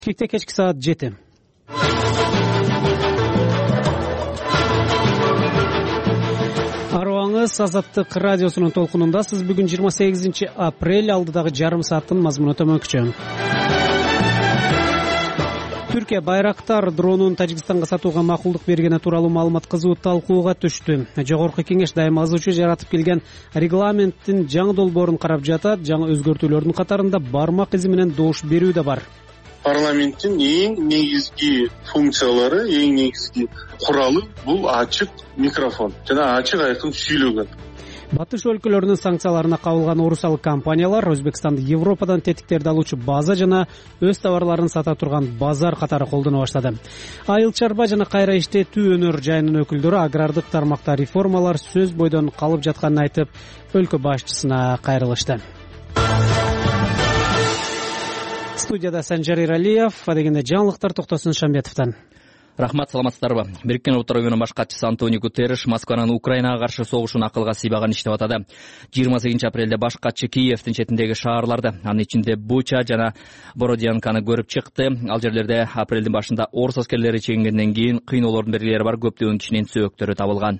Кикте кечки саат 7. Арыбаңыз Азаттык радиосунун толкунунда. Сиз бүгүн 28 апрель алдыдагы жарым сааттын мазмуну төмөнкүчө. Түркия Байрактар дронун Тажикстанга сатууга макулдук бергени тууралуу маалымат кызуу талкууга түштү. Жогорку кеңеш дайыма азуучу жаратып келген регламенттин жаңы долбоорун карап жатат. Жаңы өзгөртүүлөрдүн катарында бармак изи менен добуш берүү да бар. Парламенттин эң негизги функциялары, эң негизги куралы бул ачык микрофон жана ачык айкын сүйлөгөн. Батыш өлкөлөрүнүн санкцияларына кабылган орусалык компаниялар Өзбекстанды Европадан тетиктерди алуучу база жана өз товарларын сата турган базар катары колдоно баштады. Айыл чарба жана кайра иштетүү өнөр жайынын өкүлдөрү агрардык тармакта реформалар сөз бойдон калып жатканын айтып, өлкө башчысына кайрылышты. Студияда Санжар Иралиев, адегенде жаңылыктар Токтосун Шамбетовдон. Рахмат, саламатсыздарбы. Бириккен Улуттар уюмунун баш катчысы Антонио Гутерриш Москванын Украинага каршы согушун акылга сыйбаган иштеп атады. 28 апрелде баш катчы Киевдин четиндеги шаарларды, анын ичинде Буча жана Бородянканы көрүп чыкты. Ал жерлерде апрелдин башында орус аскерлери чегингенден кийин кыйноолордун белгилери бар көптөгөн кишинин сөөктөрү табылган.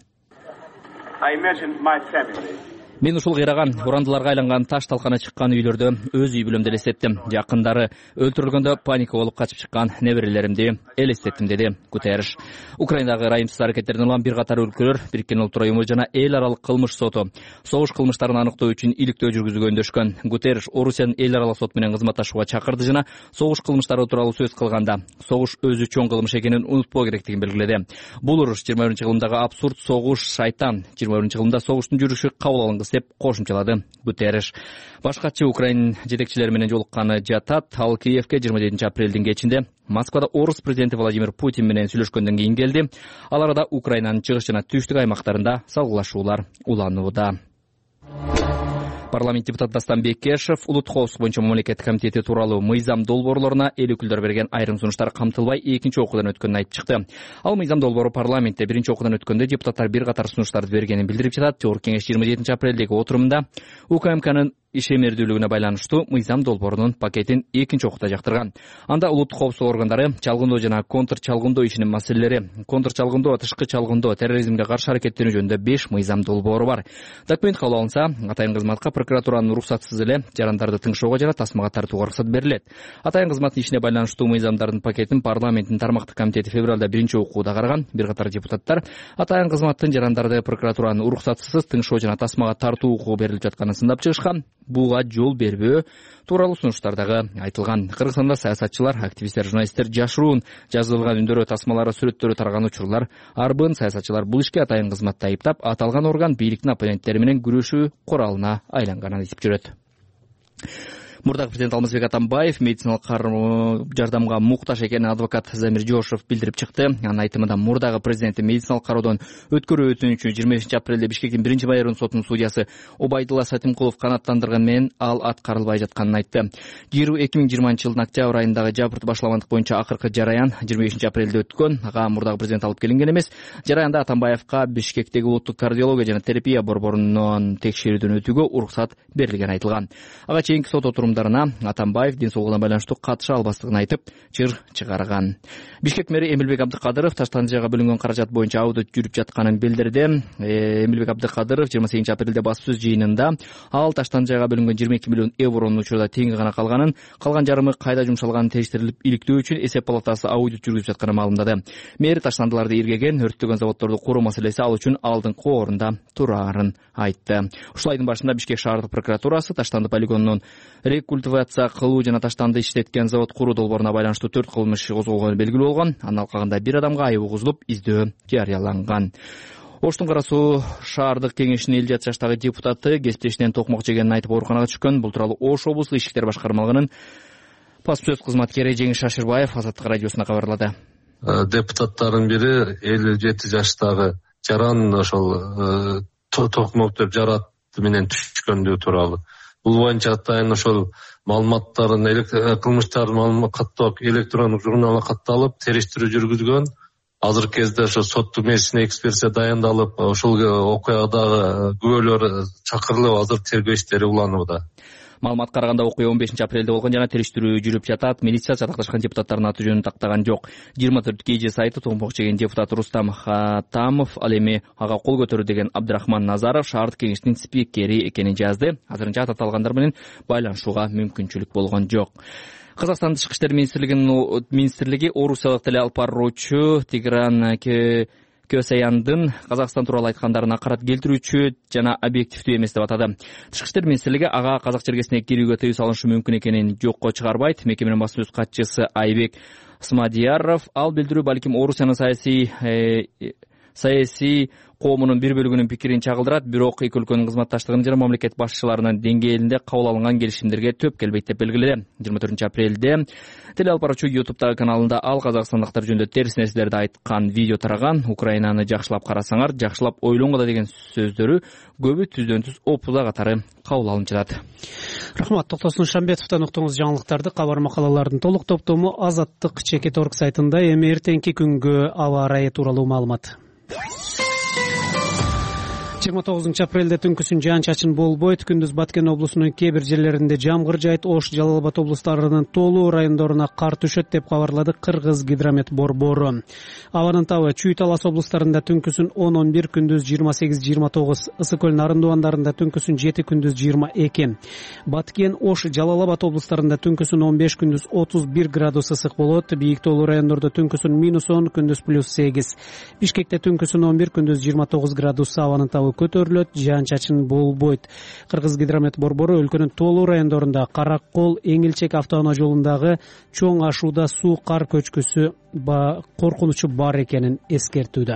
Мен ушул кыйраган, урандыларга айланган таш талкана чыккан үйлөрдө өз үй бүлөмдү элестеттим. Жакындары өлтүрүлгөндө паника болуп качып чыккан неберелеримди элестеттим, деди Гутерриш. Украинадагы ырайымсыз аракеттерден улам бир катар өлкөлөр Бириккен Улуттар уюму жана эл аралык кылмыш соту согуш кылмыштарын аныктоо үчүн иликтөө жүргүзүүгө өндөшкөн. Гутерриш Орусиянын эл аралык сот менен кызматташууга чакырды жана согуш кылмыштары тууралуу сөз кылганда согуш өзү чоң кылмыш экенин унутпоо керектигин белгиледи. Бул уруш 21-жылдагы абсурд согуш шайтан, 21-жылында согуштун жүрүшү кабыл алынгыс деп кошумчалады Гутерриш. Баш катчы Украин жетекчилери менен жолукканы жатат. Ал Киевке 27 апрелдин кечинде Москвада орус президенти Владимир Путин менен сүйлөшкөндөн кийин келди. Ал арада Украинанын чыгыш жана түштүк аймактарында салгылашуулар уланууда. Парламент депутаты Дастан Бекешев улуттук коопсуздук боюнча мамлекеттик комитети тууралуу мыйзам долбоорлоруна эл өкүлдөрү берген айрым сунуштар камтылбай экинчи окуудан өткөнүн айтып чыкты. Ал мыйзам долбоору парламентте биринчи окуудан өткөндө депутаттар бир катар сунуштарды бергенин билдирип жатат. Жогорку кеңеш 27 апрелдеги отурумда УКМКнын ишемердүүлүгүнө байланыштуу мыйзам долбоорунун пакетин экинчи окууда жактырган. Анда улуттук коопсуздук органдары чалгындоо жана контр чалгындоо ишинин маселелери, контр чалгындоо, тышкы чалгындоо, терроризмге каршы аракеттенүү жөнүндө 5 мыйзам долбоору бар. Документ кабыл алынса, атайын кызматка прокуратуранын уруксатсыз эле жарандарды тыңшоого жана тасмага тартууга уруксат берилет. Атайын кызматтын ишине байланыштуу мыйзамдардын пакетин парламенттин тармактык комитети февралда биринчи окууда караган. Бир катар депутаттар атайын кызматтын жарандарды прокуратуранын уруксатсыз тыңшоо жана тасмага тартуу укугу берилип жатканын сындап чыгышкан. Буга жол бербөө тууралуу сунуштардагы айтылган. Кыргызстанда саясатчылар, активисттер, журналисттер жашыруун жазылган үндөрү, тасмалары, сүрөттөрү тараган учурлар арбын. Саясатчылар бул ишке атайын кызматты айыптап, аталган орган бийликтин оппоненттери менен күрөшүү куралына айланганын айтып жүрөт. Мурдагы президент Алмазбек Атамбаев медициналык жардамга муктаж экенин адвокат Замир Жошев билдирип чыкты. Анын айтымында мурдагы президенттин медициналык кароодон өткөрүү өтүнүчү 25 апрелде Бишкектин 1-майорун сотунун судьясы Обайдулла Сатимкулов канааттандырган менен ал аткарылбай жатканын айтты. 2020-жылдын октябрь айындагы жабырт башламандык боюнча акыркы жараян 25 апрелде өткөн. Ага мурдагы президент алып келинген эмес. Жараянда Атамбаевка Бишкектеги улуттук кардиология жана терапия борборунун текшерүүдөн өтүүгө уруксат берилгени айтылган. Ага чейинки сот Атамбаев ден соолугуна байланыштуу катыша албастыгын айтып, чыр чыгарган. Бишкек мэри Эмилбек Абдыкадыров Таштанжайга бөлүнгөн каражат боюнча аудит жүрүп жатканын билдирди. Эмилбек Абдыкадыров 28 апрелде баспсөз жыйынында ал Таштанжайга бөлүнгөн 22 миллион евронун учурда теңи гана калганын, калган жарымы кайда жумшалганын териштирилип иликтөө үчүн эсеп палатасы аудит жүргүзүп жатканын маалымдады. Мэр таштандыларды иргеген, өрттөгөн заводдорду куруу маселеси ал үчүн алдыңкы орунда турарын айтты. Ушул айдын башында Бишкек шаардык прокуратурасы Таштанды полигонунун рекультивация кылуу жана таштанды иштеткен завод куруу долбооруна байланыштуу 4 кылмыш козголгону белгилүү болгон. Анын алкагында бир адамга айып угузулуп, издөө жарыяланган. Оштун Кара Суу шаардык кеңешинин 57 жаштагы депутаты кесиптешинен токмок жегенин айтып ооруканага түшкөн. Бул тууралуу Ош облустук ички иштер башкармалыгынын баспсөз кызматкери Жеңиш Шашырбаев Азаттык радиосуна кабарлады. Депутаттардын бири 57 жаштагы жаран ошол токмок деп жарат менен түшкөндүгү тууралуу. Бул боюнча атайын ошол маалыматтарын кылмыштардын маалымат каттап электрондук журналга катталып териштирүү жүргүзгөн. Азыркы кезде ошо соттук медицина экспертиза дайындалып, ошол окуядагы күбөлөр чакырылып, азыр тергөө иштери уланууда. Маалыматка караганда окуя 15 апрелде болгон жана териштирүү жүрүп жатат. Милиция жатакташкан депутаттардын аты жөнүн тактаган жок. 24 KG сайты томпок чеген депутат Рустам Хатамов ал эми ага кол көтөрүү деген Абдрахман Назаров шаардык кеңештин спикери экенин жазды. Азырынча аталгандар менен байланышууга мүмкүнчүлүк болгон жок. Казакстан Тышкы иштер министрлиги орусиялык теле алып баруучу Тигран Көсаяндын Казакстан тууралуу айткандарын акырат келтирүүчү жана объективдүү эмес деп атады. Тышкы иштер министрлиги ага казак чергесине кирүүгө тыюу салышы мүмкүн экенин жокко чыгарбайт. Мекеменин басма сөз катчысы Айбек Смадияров ал билдирүү балким Орусиянын саясий коомунун бир бөлүгүнүн пикирин чагылдырат, бирок эки өлкөнүн кызматташтыгынын жана мамлекет башчыларынын деңгээлинде кабыл алынган келишимдерге төп келбейт деп белгиледи. 24 апрелде теле алып баруучу YouTube'дагы каналында ал казакстандыктар жөнүндө терс нерселерди айткан видео тараган. Украинаны жакшылап карасаңар, жакшылап ойлоңгула деген сөздөрү көбү түздөн түз опуза катары кабыл алынып жатат. Рахмат. Токтосун Шамбетовдон уктуңуз жаңылыктарды. Кабар макалалардын толук топтому Азаттык Чекит.org сайтында. Эми эртеңки күнгө аба ырайы тууралуу маалымат. 29 апрелде түнкүсүн жаан-чачын болбойт. Күндүз Баткен облусунун кээ бир жерлеринде жамгыр жайт. Ош, Жалал Абад облустарынын толуу райондоруна кар түшөт деп кабарлады Кыргыз гидромет борбору. Абанын табы Чүй Талас облустарында түнкүсүн 10-11, күндүз 28-29, Ысык көл Нарындыбандарында түнкүсүн 7, күндүз 22. Баткен, Ош, Жалал Абад облустарында түнкүсүн 15, күндүз 31 градус ысык болот. Бийик тоолуу райондордо түнкүсүн -10, күндүз +8. Бишкекте түнкүсүн 11, күндүз 29 градус. Абанын табы көтөрүлөт, жаан-чачын болбойт. Кыргыз гидромет борбору өлкөнүн толуу райондорунда Каракол Эңилчек автоунаа жолундагы чоң ашууда суу кар көчкүсү коркунучу бар экенин эскертүүдө.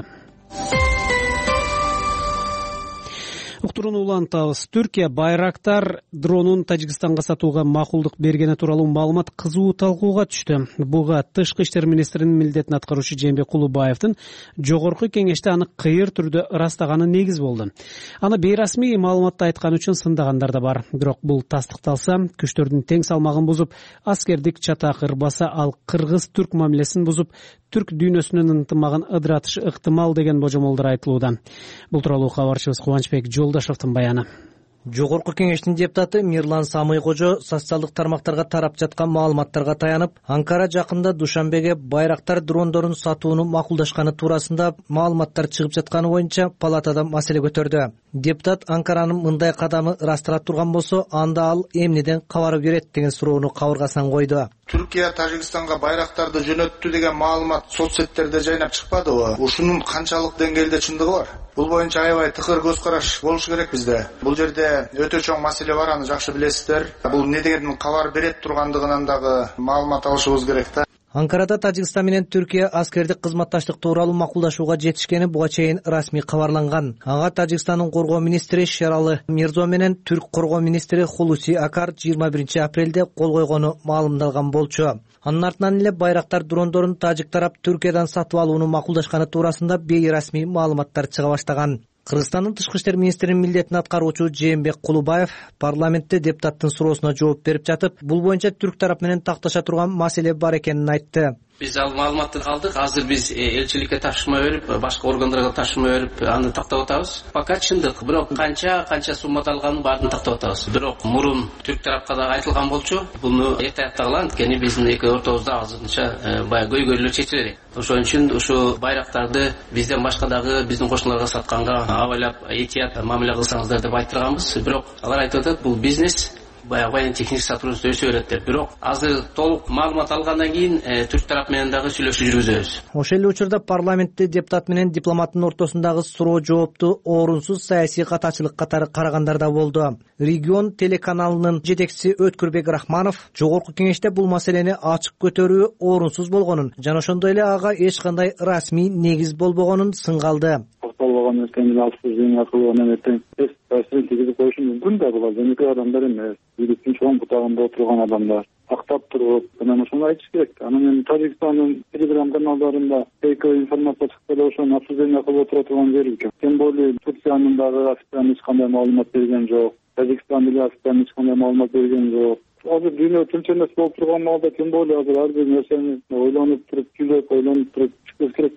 Уктурууну улантабыз. Түркия Байрактар дронун Тажикстанга сатууга макулдук бергени тууралуу маалымат кызуу талкууга түштү. Буга Тышкы иштер министринин милдетин аткаруучу Жээнбек Кулубаевдин жогорку кеңеште аны кыйыр түрдө ырастаганы негиз болду. Аны бейрасмий маалыматта айткан үчүн сындаган да бар. Бирок бул тастыкталса, күчтөрдүн тең салмагын бузуп, аскердик чатак ырбаса, ал кыргыз-түрк мамилесин бузуп, түрк дүйнөсүнүн ынтымагын ыдыратышы ыктымал деген божомолдор айтылууда. Бул тууралуу кабарчыбыз Кубанычбек Жолдашевдин баяны. Жогорку кеңештин депутаты Мирлан Самый Кожо социалдык тармактарга тарап жаткан маалыматтарга таянып, Анкара жакында Душанбеге Байрактар дрондорун сатууну макулдашканы туурасында маалыматтар чыгып жатканы боюнча палатада маселе көтөрдү. Депутат Анкаранын мындай кадамы ырастыра турган болсо, анда ал эмнеден кабар берет деген суроону кабыргасынан койду. Түркия Тажикстанга байрактарды жөнөттү деген маалымат соцсеттерде жайнап чыкпадыбы? Ушунун канчалык деңгээлде чындыгы бар? Бул боюнча аябай тыкыр көз караш болуш керек бизде. Бул жерде өтө чоң маселе бар, аны жакшы билесиздер. Бул не деген кабар берет тургандыгынан дагы маалымат алышыбыз керек да. Анкарада Тажикстан менен Түркия аскердик кызматташтык тууралуу макулдашууга жетишкени буга чейин расмий кабарланган. Ага Тажикстандын коргоо министри Шералы Мирзо менен Түрк коргоо министри Хулуси Акар 21 апрелде кол койгону маалымдалган болчу. Анын артынан эле Байрактар дрондорун тажик тарап Түркиядан сатып алууну макулдашканы туурасында бейрасмий маалыматтар чыга баштаган. Кыргызстандын Тышкы иштер министринин милдетин аткаруучу Жээнбек Кулубаев парламентте депутаттын суроосуна жооп берип жатып, бул боюнча түрк тарап менен такташа турган маселе бар экенин айтты. Биз ал маалыматты алдык. Азыр биз элчиликке тапшырма берип, башка органдарга тапшырма берип, аны тактап атабыз. Пока чындык, бирок канча суммада алганын баарын тактап атабыз. Бирок мурун түрк тарапка да айтылган болчу. Буну эрте аяктагыла, анткени биздин эки ортобузда азырынча баягы көйгөйлөр чечиле элек. Ошон үчүн ушу байрактарды бизден башка дагы биздин кошуналарга сатканга абайлап этият мамиле кылсаңыздар деп айттырганбыз. Бирок алар айтып атат, бул бизнес. Баягы техник сотрудничество өсө берет деп. Бирок азыр толук маалымат алгандан кийин түрк тарап менен дагы сүйлөшүү жүргүзөбүз. Ошол эле учурда парламентте депутат менен дипломаттын ортосундагы суроо жоопту орунсуз саясий катачылык катары карагандар да болду. Регион телеканалынын жетекчиси Өткүрбек Рахманов жогорку кеңеште бул маселени ачык көтөрүү орунсуз болгонун жана ошондой эле ага эч кандай расмий негиз болбогонун сынгалды. Болгон эртең алсыз акылы эметен таасирин тийгизип коюшу мүмкүн да, булар жөнөкөй адамдар эмес, бийликтин чоң бутагында отурган адамдар актап туруп, мына ошону айтыш керек. Анан Тажикстандын телеграм каналдарында фейк информация чыкса да ошону обсуждение кылып отура турган жери экен. Тем более Турциянын дагы официально эч кандай маалымат берген жок, Тажикстан деле официально эч кандай маалымат берген жок. Азыр дүйнө тынчсыз болуп турган маалда тем более азыр ар бир нерсени ойлонуп туруп, күйлөп ойлонуп туруп чыгыш керек да.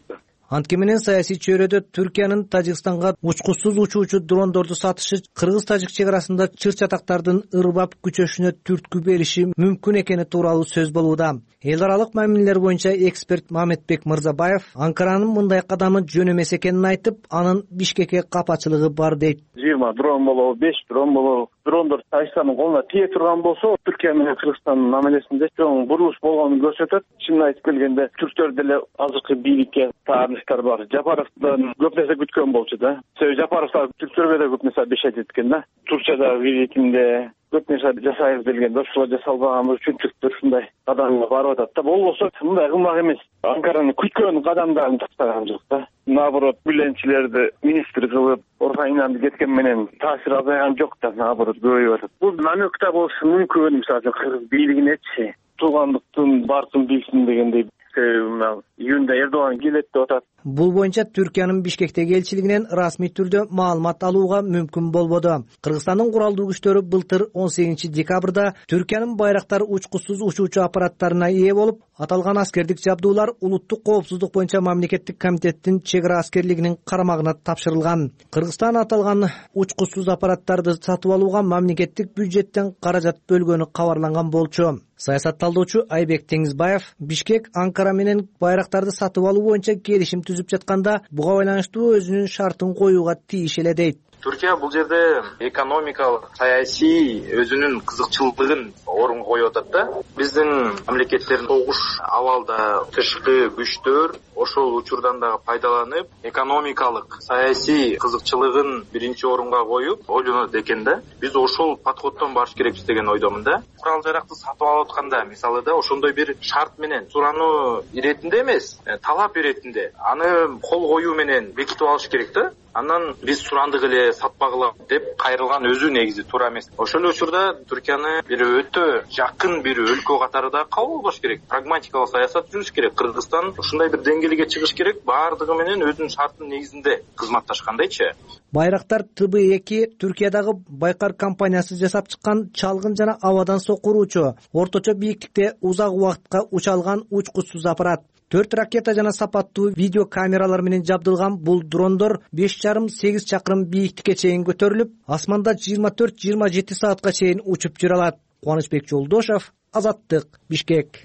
Анткени менен саясий чөйрөдө Түркиянын Тажикстанга учкучсуз учуучу дрондорду сатышы кыргыз-тажик чек арасында чыр-чатактардын ырбап күчөшүнө түрткү бериши мүмкүн экени тууралуу сөз болууда. Эл аралык мамилелер боюнча эксперт Мамедбек Мырзабаев Анкаранын мындай кадамы жөн эмес экенин айтып, анын Бишкекке капачылыгы бар дейт. 20 дрон болобу, 5 дрон болобу, дрондор Тажикстандын колуна тие турган болсо, Түркия менен Кыргызстандын мамилесинде чоң бурулуш болгонун көрсөтөт. Чынын айтып келгенде, түрктөр деле азыркы бийликке тааныштар бар. Жапаровдон көп нерсе күткөн болчу да. Себеби Жапаровдор түрктөргө да көп нерсе бешет эткен да. Туркчада визитинде көп нерсе жасайбыз делгенде, ошол жасалбаган үчүн түрктөр ушундай кадамга барып атат да. Болбосо мындай кылмак эмес. Анкаранын күткөн кадамдарын тактаган жок да. Наоборот, бүленчилерди министр кылып, Орхайнанды кеткен менен таасир азайган жок да, наоборот көбөйүп атат. Бул намекта болушу мүмкүн, мисалы Кыргыз бийлигинечи туугандыктын бартын билсин дегендей. Июнда Эрдоган келет деп атат. Бул боюнча Түркиянын Бишкектеги элчилигинен расмий түрдө маалымат алууга мүмкүн болбоду. Кыргызстандын куралдуу күчтөрү былтыр 18 декабрда Түркиянын байрактар учкучсуз учуучу аппараттарына ээ болуп, аталган аскердик жабдуулар улуттук коопсуздук боюнча мамлекеттик комитеттин чек ара аскерлигинин карамагына тапшырылган. Кыргызстан аталган учкучсуз аппараттарды сатып алууга мамлекеттик бюджеттен каражат бөлгөнү кабарланган болчу. Саясатталдоочу Айбек Теңизбаев Бишкек Анкара менен байрактарды сатып алуу боюнча келишим түзүп жатканда буга байланыштуу өзүнүн шартын коюуга тийиш эле дейт. Түркия бул жерде экономикалык, саясий өзүнүн кызыкчылыгын орунга коюп атат да. Биздин мамлекеттердин согуш абалда тышкы күчтөр ошол учурдан дагы пайдаланып, экономикалык, саясий кызыкчылыгын биринчи орунга коюп ойлонот экен да. Биз ошол подходдон барыш керекпиз деген ойдомун да. Курал жаракты сатып алып атканда, мисалы да, ошондой бир шарт менен сурануу иретинде эмес, талап иретинде аны кол коюу менен бекитип алыш керек да. Андан биз сурандык эле сатпагыла деп кайрылган өзү негизи туура эмес. Ошол учурда Түркияны бир өтө жакын бир өлкө катарында кабыл алыш керек. Прагматикалык саясат жүрүш керек. Кыргызстан ушундай бир деңгээлге чыгыш керек, баардыгы менен өзүнүн шартынын негизинде кызматташкандайчы. Байрактар ТБ2 Түркиядагы Байкар компаниясы жасап чыккан чалгын жана абадан сокуруучу, орточо бийиктикте узак убакытка уча алган учкучсуз аппарат. 4 ракета жана сапаттуу видео камералар менен жабдылган бул дрондор 5,5-8 чакырым бийиктикке чейин көтөрүлүп, асманда 24-27 саатка чейин учуп жүрө алат. Кубанычбек Жолдошов, Азаттык, Бишкек.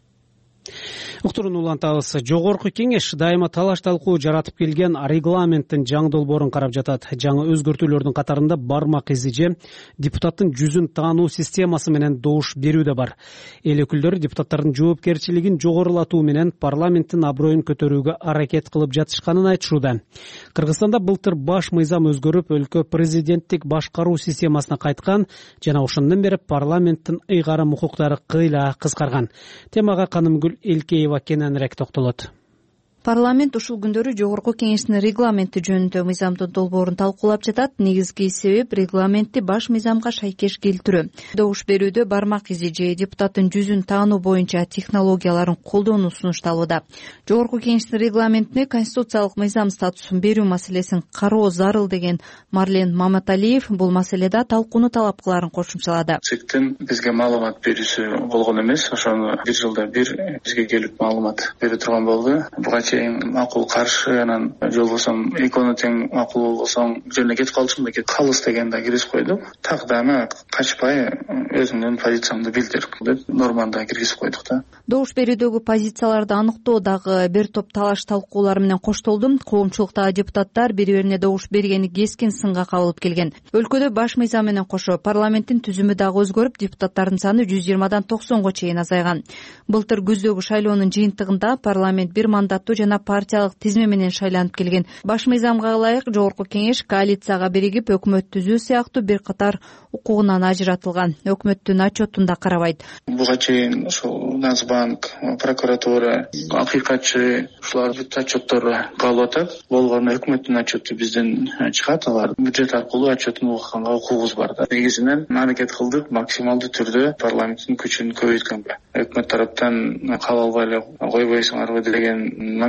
Уктурууну улантабыз. Жогорку кеңеш дайыма талаш талкуу жаратып келген регламенттин жаңы долбоорун карап жатат. Жаңы өзгөртүүлөрдүн катарында бармак изи же депутаттын жүзүн таануу системасы менен добуш берүү да бар. Эл өкүлдөрү депутаттардын жоопкерчилигин жогорулатуу менен парламенттин аброюн көтөрүүгө аракет кылып жатышканын айтышууда. Кыргызстанда былтыр баш мыйзам өзгөрүп, өлкө президенттик башкаруу системасына кайткан жана ошондон бери парламенттин ыйгарым укуктары кыйла кыскарган. Темага Канымгүл Элкеева кененирээк токтолот. Парламент ушул күндөрү жогорку кеңештин регламенти жөнүндө мыйзамдын долбоорун талкуулап жатат. Негизги себеп регламентти баш мыйзамга шайкеш келтирүү. Добуш берүүдө бармак изи же депутаттын жүзүн таануу боюнча технологияларын колдонуу сунушталууда. Жогорку кеңештин регламентине конституциялык мыйзам статусун берүү маселесин кароо зарыл деген Марлен Маматалиев бул маселеде талкууну талап кыларын кошумчалады. ЦИКтин бизге маалымат берүүсү болгон эмес, ошону бир жылда бир бизге келип маалымат бере турган болду. Буга макул каршы, анан жолбосом экөөнү тең макул болсоң жөнүнө кетип калчумун деп калыс деген да киргизип койдук. Так да аны качпай өзүмдүн позициямды билдирip деп норманы киргизип койдук да. Добуш берүүдөгү позицияларды аныктоо дагы бир топ талаш талкуулар менен коштолду. Коомчулуктагы депутаттар бири-бирине добуш бергени кескин сынга кабылып келген. Өлкөдө баш мыйзам менен кошо парламенттин түзүмү дагы өзгөрүп, депутаттардын саны 120дан 90го чейин азайган. Былтыр күздөгү шайлоонун жыйынтыгында парламент бир мандаттуу жана партиялык тизме менен шайланып келген. Баш мыйзамга ылайык жогорку кеңеш коалицияга биригип өкмөт түзүү сыяктуу бир катар укугунан ажыратылган. Өкмөттүн отчетун да карабайт. Буга чейин ошол Нацбанк, прокуратура, акыйкатчы ушулар бүт отчеттору калып атат. Болгону өкмөттүн отчету бизден чыгат, алар бюджет аркылуу отчетун укканга укугубуз бар да. Негизинен аракет кылдык максималдуу түрдө парламенттин күчүн көбөйткөнгө. Өкмөт тараптан кабыл албай эле койбойсуңарбы деген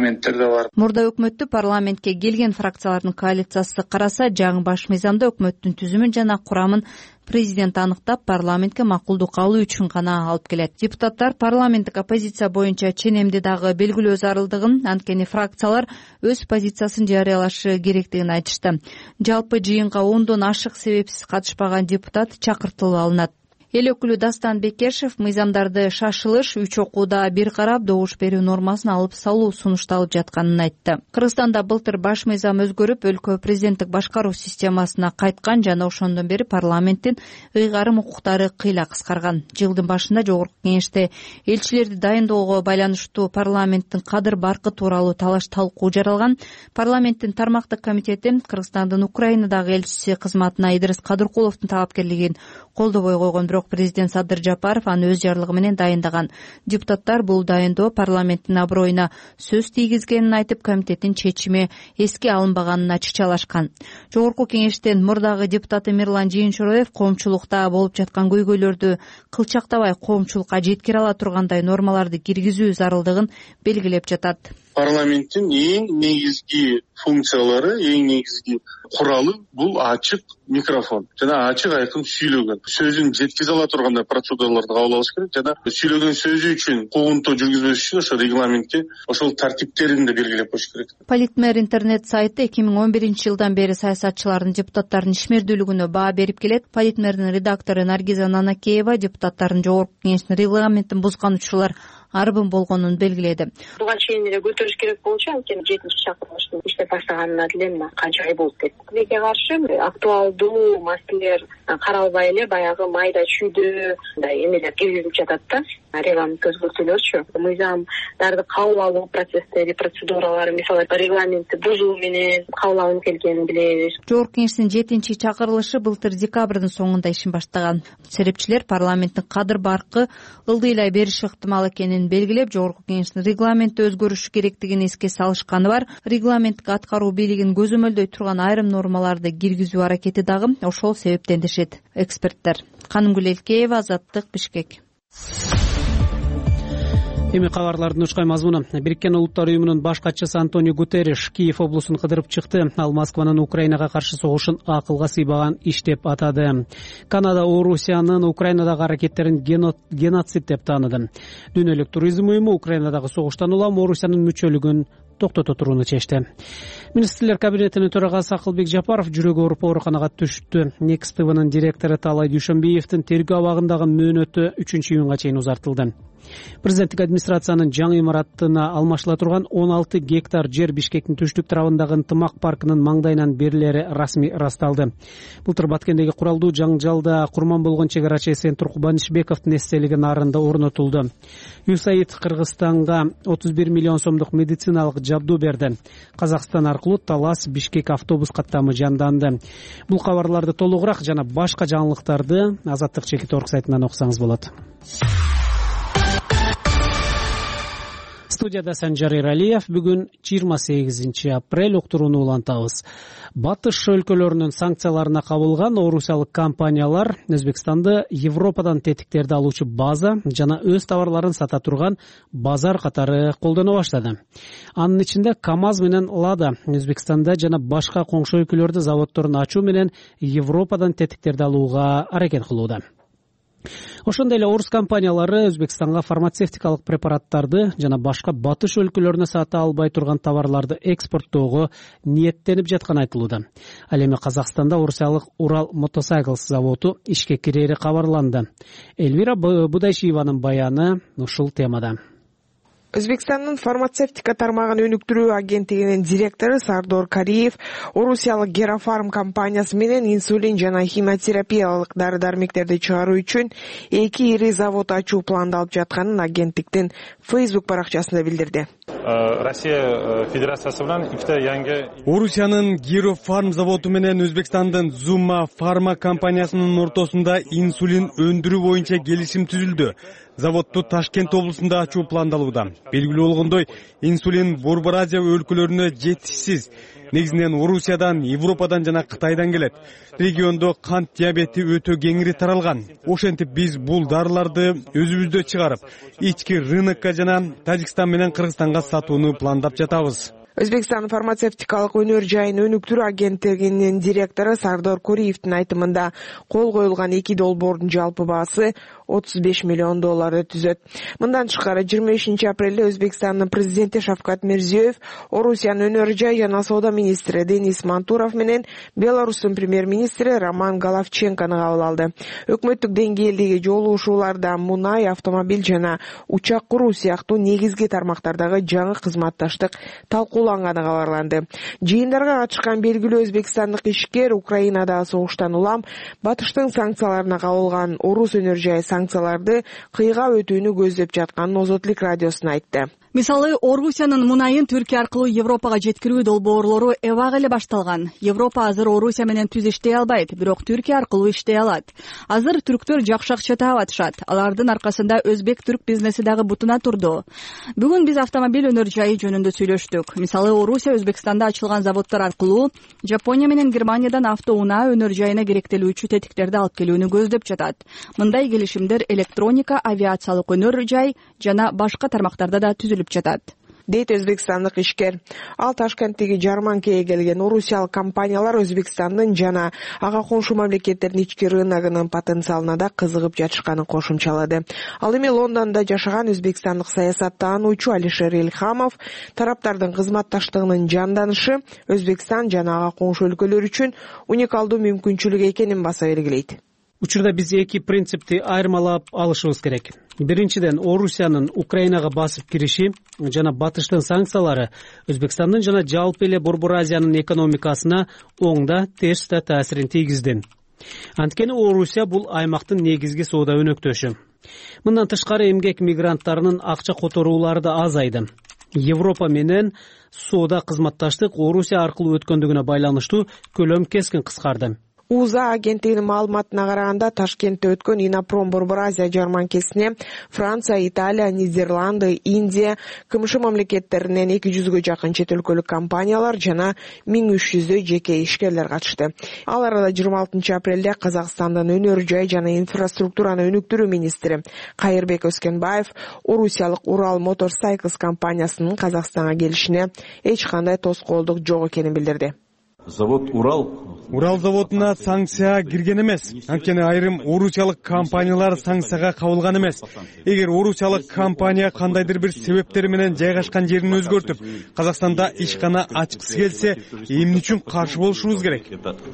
парламенттер да бар. Мурда өкмөттү парламентке келген фракциялардын коалициясы караса, жаңы баш мыйзамда өкмөттүн түзүмүн жана курамын президент аныктап, парламентке макулдук алуу үчүн гана алып келет. Депутаттар парламенттик оппозиция боюнча ченемди дагы белгилөө зарылдыгын, анткени фракциялар өз позициясын жарыялашы керектигин айтышты. Жалпы жыйынга 10дон ашык себепсиз катышпаган депутат чакыртылып алынат. Эл өкүлү Дастан Бекешев мыйзамдарды шашылыш 3 окууда бир карап добуш берүү нормасын алып салуу сунушталып жатканын айтты. Кыргызстанда былтыр баш мыйзам өзгөрүп, өлкө президенттик башкаруу системасына кайткан жана ошондон бери парламенттин ыйгарым укуктары кыйла кыскарган. Жылдын башында Жогорку Кеңеште элчилерди дайындоого байланыштуу парламенттин кадыр баркы тууралуу талаш талкуу жаралган. Парламенттин тармактык комитети Кыргызстандын Украинадагы элчиси кызматына Идрис Кадыркуловдун талапкерлигин колдобой койгон, бирок президент Садыр Жапаров аны өз жарлыгы менен дайындаган. Депутаттар бул дайындоо парламенттин аброюна сөз тийгизгенин айтып, комитеттин чечими эске алынбаганын ачыкчалашкан. Жогорку Кеңештин мурдагы депутаты Мирлан Жыйынчороев коомчулукта болуп жаткан көйгөйлөрдү кылчактабай коомчулукка жеткире ала тургандай нормаларды киргизүү зарылдыгын белгилеп жатат. Парламенттин эң негизги функциялары, эң негизги куралы бул ачык микрофон жана ачык айкын сүйлөгөн сөзүн жеткизе ала тургандай процедураларды кабыл алыш керек жана сүйлөгөн сөзү үчүн куугунтуу жүргүзбөш үчүн ошо регламентке ошол тартиптерин да белгилеп коюш керек. Политмер интернет сайты 2011-жылдан бери саясатчылардын депутаттардын ишмердүүлүгүнө баа берип келет. Политмердин редактору Наргиза Нанакеева депутаттардын Жогорку Кеңештин регламентин бузган учурлар арбын болгонун белгиледи. Буга чейин эле көтөрүш керек болчу, анткени 7-чакырылыштын иштеп баштаганына деле канча ай болуп кетти. Тилекке каршы актуалдуу маселелер каралбай эле баягы майда чүйдө эмелер киргизилип жатат да. Регламент өзгөртүүлөрчү. Мыйзамдарды кабыл алуу процесстери, процедуралары, мисалы регламентти бузуу менен кабыл алынып келгенин билебиз. Жогорку Кеңештин 7-чакырылышы былтыр декабрдын соңунда ишин баштаган. Серепчилер парламенттин кадыр баркы ылдыйлай бериши ыктымал экенин белгилеп, Жогорку Кеңештин регламенти өзгөрүшү керектигин эске салышканы бар. Регламенттик аткаруу бийлигин көзөмөлдөй турган айрым нормаларды киргизүү аракети дагы ошол себептен дешет эксперттер. Канымгүл Элкеева, Азаттык, Бишкек. Эми кабарлардын учкай мазмуну. Бириккен Улуттар уюмунун баш катчысы Антонио Гутерриш Киев облусун кыдырып чыкты. Ал Москванын Украинага каршы согушун акылга сыйбаган иш деп атады. Канада Орусиянын Украинадагы аракеттерин геноцид деп тааныды. Дүйнөлүк туризм уюму Украинадагы согуштан улам Орусиянын мүчөлүгүн токтото турууну чечти. Министрлер кабинетинин төрагасы Акылбек Жапаров жүрөгү ооруп ооруканага түштү. Некс ТВнын директору Талай Дүйшөнбиевдин тергөө абагындагы мөөнөтү 3-июнга чейин узартылды. Президенттик администрациянын жаңы имараттына алмашыла турган 16 гектар жер Бишкектин түштүк тарабындагы ынтымак паркынын маңдайынан берилери расмий ырасталды. Былтыр Баткендеги куралдуу жаңжалда курман болгон чек арачы Эсен Туркубанышбековдун эстелиги нарында орнотулду. USAID Кыргызстанга 31 миллион сомдук медициналык жабдуу берди. Казакстан аркылуу Талас Бишкек автобус каттамы жанданды. Бул кабарларды толугураак жана башка жаңылыктарды Азаттык Чекит.орг сайтынан окусаңыз болот. Студияда Санжар Эралиев. Бүгүн 28 апрель уктурууну улантабыз. Батыш өлкөлөрүнүн санкцияларына кабылган орусиялык компаниялар Өзбекстанды Европадан тетиктерди алуучу база жана өз товарларын сата турган базар катары колдоно баштады. Анын ичинде КАМАЗ менен Лада Өзбекстанда жана башка коңшу өлкөлөрдө заводдорун ачуу менен Европадан тетиктерди алууга аракет кылууда. Ошондой эле орус компаниялары Өзбекстанга фармацевтикалык препараттарды жана башка батыш өлкөлөрүнө сата албай турган товарларды экспорттоого ниеттенип жатканы айтылууда. Ал эми Казакстанда орусиялык Урал Мотосайклс заводу ишке кирери кабарланды. Эльвира Будайшиеванын баяны ушул темада. Өзбекстандын фармацевтика тармагын өнүктүрүү агенттигинин директору Сардор Кариев орусиялык Герафарм компаниясы менен инсулин жана химиотерапиялык дары-дармектерди чыгаруу үчүн 2 ири завод ачуу пландалып жатканын агенттиктин Facebook баракчасында билдирди. Россия Федерациясы менен ikkita yangi Орусиянын Герафарм заводу менен Өзбекстандын Zuma Pharma компаниясынын ортосунда инсулин өндүрүү боюнча келишим түзүлдү. Заводду Ташкент облусунда ачуу пландалууда. Белгилүү болгондой, инсулин Борбор Азия өлкөлөрүнө жетишсиз. негизинен Орусиядан, Европадан жана Кытайдан келет. Региондо кант диабети өтө кеңири таралган. Ошентип биз бул дарыларды өзүбүздө чыгарып, ички рынокко жана Тажикстан менен Кыргызстанга сатууну пландап жатабыз. Өзбекстан фармацевтикалык өнөр жайын өнүктүрүү агенттигинин директору Сардор Куриевдин айтымында кол коюлган 2 долбоордун жалпы баасы $35 миллион түзөт. Мындан тышкары 25 апрелде Өзбекстандын президенти Шавкат Мирзиёев Орусиянын өнөр жай жана соода министри Денис Мантуров менен Беларустун премьер-министри Роман Головченкону кабыл алды. Өкмөттүк деңгээлдеги жолугушууларда мунай, автомобиль жана учак куруу сыяктуу негизги тармактардагы жаңы кызматташтык талкууланганы кабарланды. Жыйындарга катышкан белгилүү өзбекстандык ишкер Украинадагы согуштан улам батыштын санкцияларына кабылган орус өнөр жай санкцияларды кыйга өтүүнү көздөп жатканын Озотлук радиосуна айтты. Мисалы, Орусиянын мунайын Түркия аркылуу Европага жеткирүү долбоорлору эбак эле башталган. Европа азыр Орусия менен түз иштей албайт, бирок Түркия аркылуу иштей алат. Азыр түрктөр жакшы акча таап атышат. Алардын аркасында өзбек-түрк бизнеси дагы бутуна турду. Бүгүн биз автомобиль өнөр жайы жөнүндө сүйлөштүк. Мисалы, Орусия Өзбекстанда ачылган заводдор аркылуу Жапония менен Германиядан автоунаа өнөр жайына керектелүүчү тетиктерди алып келүүнү көздөп жатат. Мындай келишимдер электроника, авиациялык өнөр жай жана башка тармактарда да түзүлүп жатат, дейт өзбекстандык ишкер. Ал Ташкенттеги жарманкеге келген орусиялык компаниялар Өзбекстандын жана ага коңшу мамлекеттердин ички рыногунун потенциалына да кызыгып жатышканын кошумчалады. Ал эми Лондондо жашаган өзбекстандык саясаттануучу Алишер Илхамов тараптардын кызматташтыгынын жанданышы Өзбекстан жана ага коңшу өлкөлөр үчүн уникалдуу мүмкүнчүлүк экенин баса белгилейт. Учурда биз эки принципти айырмалап алышыбыз керек. Биринчиден, Орусиянын Украинага басып кириши жана батыштын санкциялары Өзбекстандын жана жалпы эле Борбор Азиянын экономикасына оң да терс да таасирин тийгизди. Анткени Орусия бул аймактын негизги соода өнөктөшү. Мындан тышкары эмгек мигранттарынын акча которуулары да азайды. Европа менен соода кызматташтык Орусия аркылуу өткөндүгүнө байланыштуу көлөм кескин кыскарды. УЗА агенттигинин маалыматына караганда Ташкентте өткөн Инопром Борбор Азия жарманкесине Франция, Италия, Нидерланды, Индия, КМШ мамлекеттеринен 200гө жакын чет өлкөлүк компаниялар жана 1300 жеке ишкерлер катышты. Ал арада 26 апрелде Казакстандын өнөр жай жана инфраструктураны өнүктүрүү министри Кайырбек Өскенбаев орусиялык Урал Motorcycles компаниясынын Казакстанга келишине эч кандай тоскоолдук жок экенин билдирди. Завод Урал заводуна санкция кирген эмес. Анткени айрым орусиялык компаниялар санкцияга кабылган эмес. Эгер орусиялык компания кандайдыр бир себептер менен жайгашкан жерин өзгөртүп, Казакстанда ишкана ачкысы келсе, эмне үчүн каршы болушубуз керек?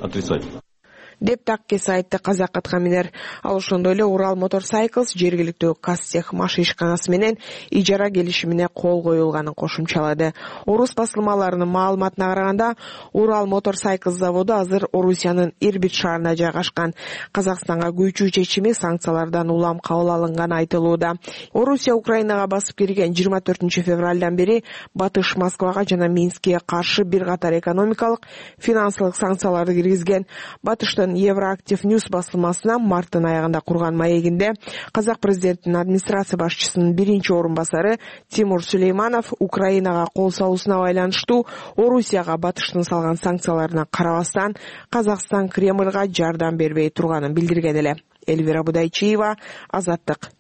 деп такке сайтты Казак Атхаминер. Ал ошондой эле Урал Motorcycles жергиликтүү Казтех маш ишканасы менен ижара келишимине кол коюлганын кошумчалады. Орус басылмаларынын маалыматына караганда, Урал Motorcycles заводу азыр Орусиянын Ирбит шаарында жайгашкан. Казакстанга күйчүү чечими санкциялардан улам кабыл алынганы айтылууда. Орусия Украинага басып кирген 24 февралдан бери Батыш Москвага жана Минскке каршы бир катар экономикалык, финансылык санкцияларды киргизген. Батыштын Евроактив Ньюс басылмасына марттын аягында курган маегинде Казак президентинин администрация башчысынын биринчи орун басары Тимур Сулейманов Украинага кол салуусуна байланыштуу Орусияга Батыштын салган санкцияларына карабастан Казакстан Кремльга жардам бербей турганын билдирген эле. Эльвира Будайчиева, Азаттык.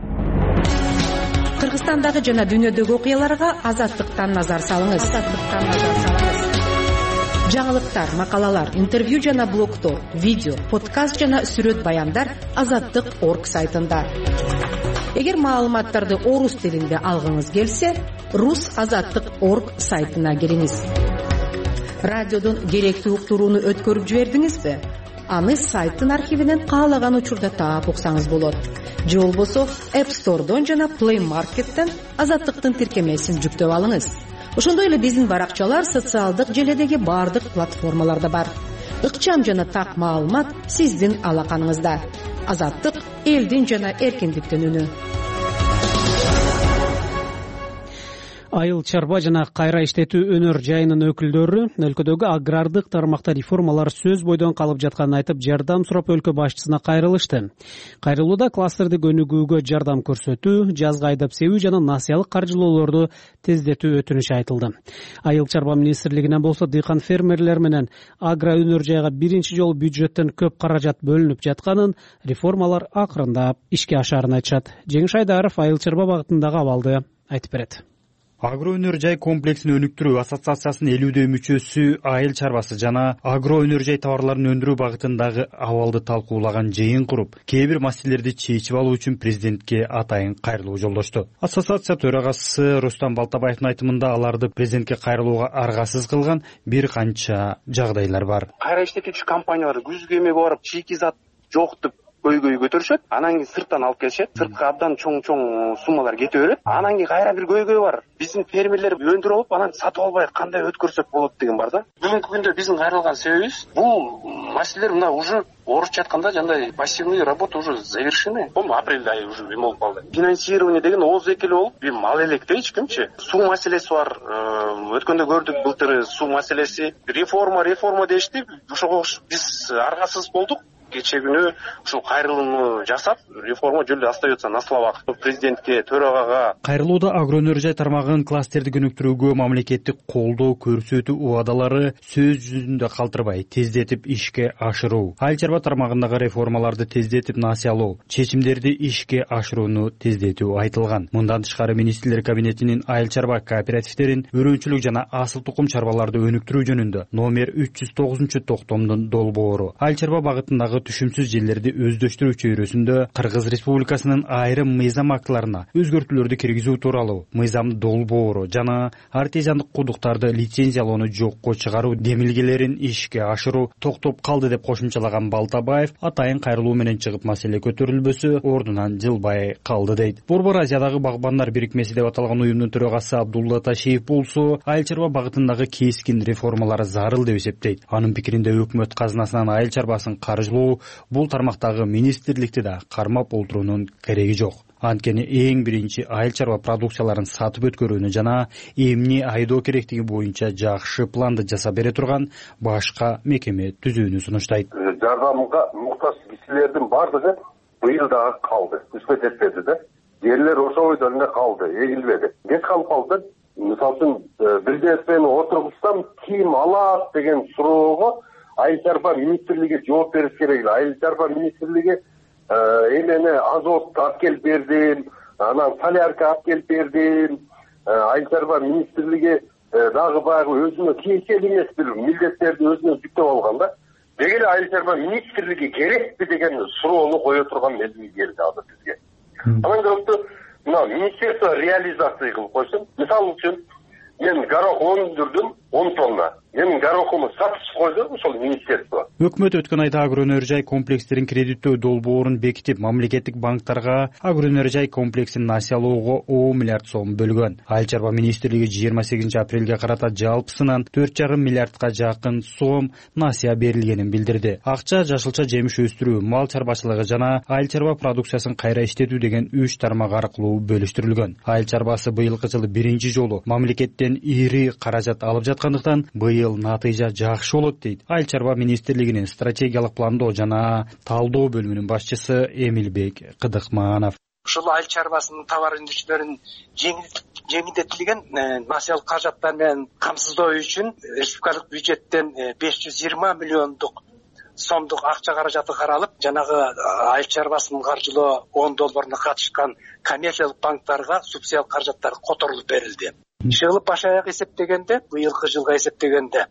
Кыргызстандагы жана дүйнөдөгү окуяларга Азаттыктан назар салыңыз. Жаңылыктар, макалалар, интервью жана блогтор, видео, подкаст жана сүрөт баяндар Азаттык.орг сайтында. Эгер маалыматтарды орус тилинде алгыңыз келсе, Rus.Azаттык.орг сайтына кириңиз. Радиодон керектүү уктурууну өткөрүп жибердиңизби? Аны сайттын архивинен каалаган учурда таап уксаңыз болот. Же болбосо App Store'дон жана Play Market'тен Азаттыктын тиркемесин жүктөп алыңыз. Ошондой эле биздин баракчалар социалдык желедеги бардык платформаларда бар. Ыкчам жана так маалымат сиздин алаканыңызда. Азаттык элдин жана эркиндиктин үнү. Айыл чарба жана кайра иштетүү өнөр жайынын өкүлдөрү өлкөдөгү агрардык тармакта реформалар сөз бойдон калып жатканын айтып, жардам сурап өлкө башчысына кайрылышты. Кайрылууда кластерди өнүгүүгө жардам көрсөтүү, жазга айдап себүү жана насыялык каржылоолорду тездетүү өтүнүшү айтылды. Айыл чарба министрлигинен болсо дыйкан фермерлер менен агро өнөр жайга биринчи жолу бюджеттен көп каражат бөлүнүп жатканын, реформалар акырындап ишке ашарын айтышат. Жеңиш Айдаров айыл чарба багытындагы абалды айтып берет. Агро өнөр жай комплексин өнүктүрүү ассоциациясынын 50 мүчөсү айыл чарбасы жана агро өнөр жай товарларын өндүрүү багытындагы абалды талкуулаган жыйын куруп, кээ бир маселелерди чечип алуу үчүн президентке атайын кайрылуу жолдошту. Ассоциация төрагасы Рустам Балтабаевдин айтымында аларды президентке кайрылууга аргасыз кылган бир канча жагдайлар бар. Кайра иштетүүчү компаниялар күзгү эме барып, чийки зат жок деп көйгөй көтөрүшөт, анан кийин сырттан алып келишет, сыртка абдан чоң суммалар кете берет, анан кийин кайра бир көйгөй бар. Биздин фермерлер өндүрүп алып, анан сатып албай кандай өткөрсөк болот деген бар да. Бүгүнкү күндө биздин кайрылган себебибиз бул маселелер мына уже орусча айтканда жандай пассивный работа уже завершены. Апрелде ай уже эме болуп калды. Финансирование деген ооз экели болуп, бир мал электе эч кимчи. Суу маселеси бар. Өткөндө көрдүк былтыр суу маселеси. Реформа дешти. Ошого биз аргасыз болдук. Кече күнү ушул кайрылууну жасап, реформа жолдо остается на словах. Президентке, төрагага кайрылууда агро өнөр жай тармагын кластерди өнүктүрүүгө мамлекеттик колдоо көрсөтүү убадалары сөз жүзүндө калтырбай тездетип ишке ашыруу, айыл чарба тармагындагы реформаларды тездетип насыялоо, чечимдерди ишке ашырууну тездетүү айтылган. Мындан тышкары министрлер кабинетинин айыл чарба кооперативдерин өрөөнчүлүк жана асыл тукум чарбаларды өнүктүрүү жөнүндө номер 309 токтомдун долбоору айыл чарба багытындагы түшүмсүз жерлерди өздөштүрүү чөйрөсүндө Кыргыз Республикасынын айрым мыйзам актыларына өзгөртүүлөрдү киргизүү тууралуу мыйзам долбоору жана артезиандык кудуктарды лицензиялоону жокко чыгаруу демилгелерин ишке ашыруу токтоп калды деп кошумчалаган Балтабаев атайын кайрылуу менен чыгып маселе көтөрүлбөсө ордунан жылбай калды дейт. Борбор Азиядагы багбандар бирикмеси деп аталган уюмдун төрагасы Абдулла Ташиев болсо айыл чарба багытындагы кескин реформалар зарыл деп эсептейт. Анын пикиринде өкмөт казынасынан айыл чарбасын каржылоо бул тармактагы министрликти да кармап олтуруунун кереги жок. Анткени эң биринчи айыл чарба продукцияларын сатып өткөрүүнү жана эмне айдоо керектиги боюнча жакшы планды жасап бере турган башка мекеме түзүүнү сунуштайт. Жардамга муктаж кишилердин бардыгы быйыл дагы калды, түспөт этпеди да. Жерлер ошол бойдон эле калды, эгилбеди. Кеч калып калды. Мисалы үчүн бир нерсени отургузсам ким алат деген суроого айыл чарба министрлиги жооп бериш керек. Айыл чарба министрлиги эмени азот алып келип бердим, анан солярка алып келип бердим. Айыл чарба министрлиги дагы баягы өзүнө тиешелүү эмес бир милдеттерди өзүнө жүктөп алган да. Деги эле айыл чарба министрлиги керекпи деген суроону кое турган мезгил келди азыр бизге. Анан көптү мына министерство реализация кылып койсун. Мисалы үчүн мен горох өндүрдүм 10 тонна. Менин горохумду сатып койду ошол министерство. Өкмөт өткөн айда агро өнөр жай комплекстерин кредиттөө долбоорун бекитип, мамлекеттик банктарга агро өнөр жай комплексин насыялоого 10 миллиард сом бөлгөн. Айыл чарба министрлиги 28 апрелге карата жалпысынан 4,5 миллиардка жакын сом насыя берилгенин билдирди. Акча жашылча жемиш өстүрүү, мал чарбачылыгы жана айыл чарба продукциясын кайра иштетүү деген 3 тармак аркылуу бөлүштүрүлгөн. Айыл чарбасы быйылкы жылы биринчи жолу мамлекеттен ири каражат алып жаткандыктан быйыл натыйжа жакшы болот дейт айыл чарба министрлигинин стратегиялык пландоо жана талдоо бөлүмүнүн башчысы Эмилбек Кыдыкманов. Ушул айыл чарбасынын товар өндүрүүчүлөрүн жеңилдетилген насыялык каражаттар менен камсыздоо үчүн республикалык бюджеттен 520 миллиондук сомдук акча каражаты каралып, жанагы айыл чарбасын каржылоо 10 долбооруна катышкан коммерциялык банктарга субсидиялык каражаттар которулуп берилди. Жылы баш аяк эсептегенде, быйылкы жылга эсептегенде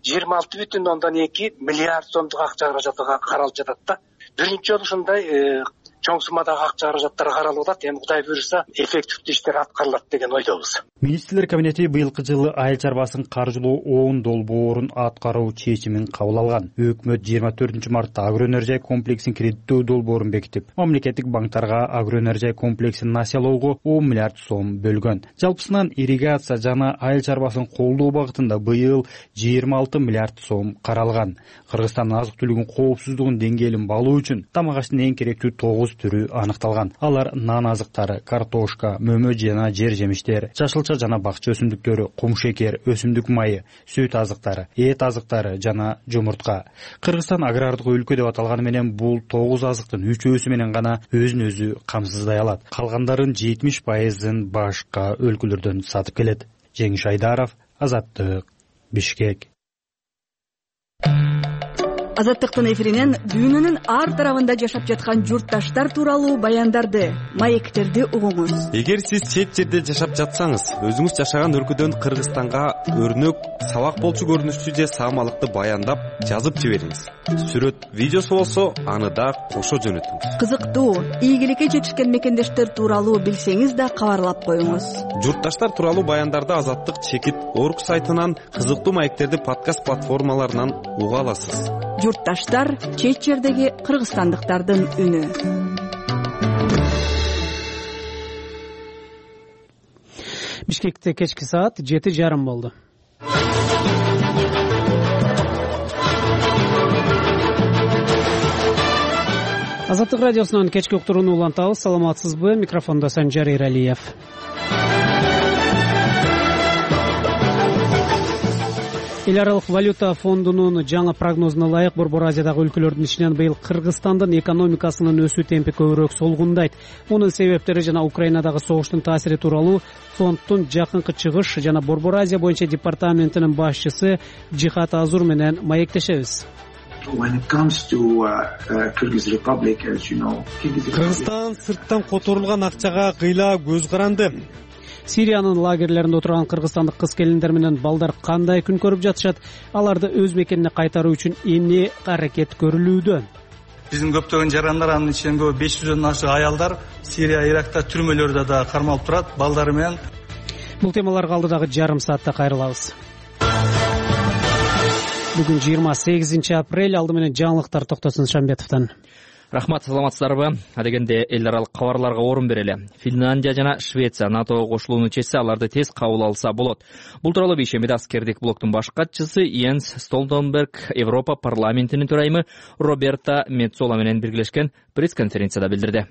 26,2 миллиард сомдук акча каражаты каралып жатат да. Биринчи жолу ушундай чоң суммадагы акча каражаттар каралып атат. Эми Кудай буйруса эффективдүү иштер аткарылат деген ойдобуз. Министрлер кабинети быйылкы жылы айыл чарбасын каржылоо 10 долбоорун аткаруу чечимин кабыл алган. Өкмөт 24 мартта агро өнөр жай комплексин кредиттөө долбоорун бекитип, мамлекеттик банктарга агро өнөр жай комплексин насыялоого 10 миллиард сом бөлгөн. Жалпысынан ирригация жана айыл чарбасын колдоо багытында быйыл 26 миллиард сом каралган. Кыргызстандын азык түлүгүн коопсуздугун деңгээлин балуу үчүн тамак аштын эң керектүү 9 тогуз түрү аныкталган. Алар нан азыктары, картошка, мөмө жана жер жемиштер, жашылча жана бакча өсүмдүктөрү, кум шекер, өсүмдүк майы, сүт азыктары, эт азыктары жана жумуртка. Кыргызстан агрардык өлкө деп аталганы менен бул 9 азыктын 3/4 менен гана өзүн өзү камсыздай алат. Калгандарын 70%-ын башка өлкөлөрдөн сатып келет. Жеңиш Айдаров, Азаттык, Бишкек. Азаттыктын эфиринен дүйнөнүн ар тарабында жашап жаткан журтташтар тууралуу баяндарды, маектерди угуңуз. Эгер сиз чет жерде жашап жатсаңыз, өзүңүз жашаган өлкөдөн Кыргызстанга өрнөк, сабак болчу көрүнүштүү же саамалыкты баяндап, жазып жибериңиз. Сүрөт, видеосу болсо, аны да кошо жөнөтүңүз. Кызыктуу, ийгиликке жетишкен мекендештер тууралуу билсеңиз да кабарлап коюңуз. Журтташтар тууралуу баяндарды Азаттык Чекит.org сайтынан, кызыктуу маектерди подкаст платформаларынан уга аласыз. Журтташтар — чет жердеги кыргызстандыктардын үнү. Бишкекте кечки саат 7:30 болду. Азаттык радиосунун кечки уктурууну улантабыз. Саламатсызбы? Микрофондо Санжар Эралиев. Эл аралык валюта фондунун жаңы прогнозуна ылайык Борбор Азиядагы өлкөлөрдүн ичинен быйыл Кыргызстандын экономикасынын өсүү темпи көбүрөөк солгундайт. Мунун себептери жана Украинадагы согуштун таасири тууралуу фонддун жакынкы чыгыш жана Борбор Азия боюнча департаментинин башчысы Жихат Азур менен маектешебиз. Кыргызстан сырттан которулган акчага кыйла көз каранды. Сириянын лагерлеринде отурган кыргызстандык кыз-келиндер менен балдар кандай күн көрүп жатышат? Аларды өз мекенине кайтаруу үчүн эмне аракет көрүлүүдө? Биздин көптөгөн жарандар, анын ичинен 500дөн ашык аялдар Сирия, Иракта түрмөлөрдө да кармалып турат, балдары менен. Бул темаларга алдыдагы жарым саатта кайрылабыз. Бүгүн 28 апрель, алды менен жаңылыктар Токтосун Шамбетовдон. Рахмат, саламатсыздарбы? Адегенде эл аралык кабарларга орун берели. Финляндия жана Швеция НАТОго кошулууну чечсе, аларды тез кабыл алса болот. Бул тууралуу бейшембиде аскердик блоктун баш катчысы Йенс Столтенберг Европа парламентинин төрайымы Роберта Меццола менен биргелешкен пресс-конференцияда билдирди.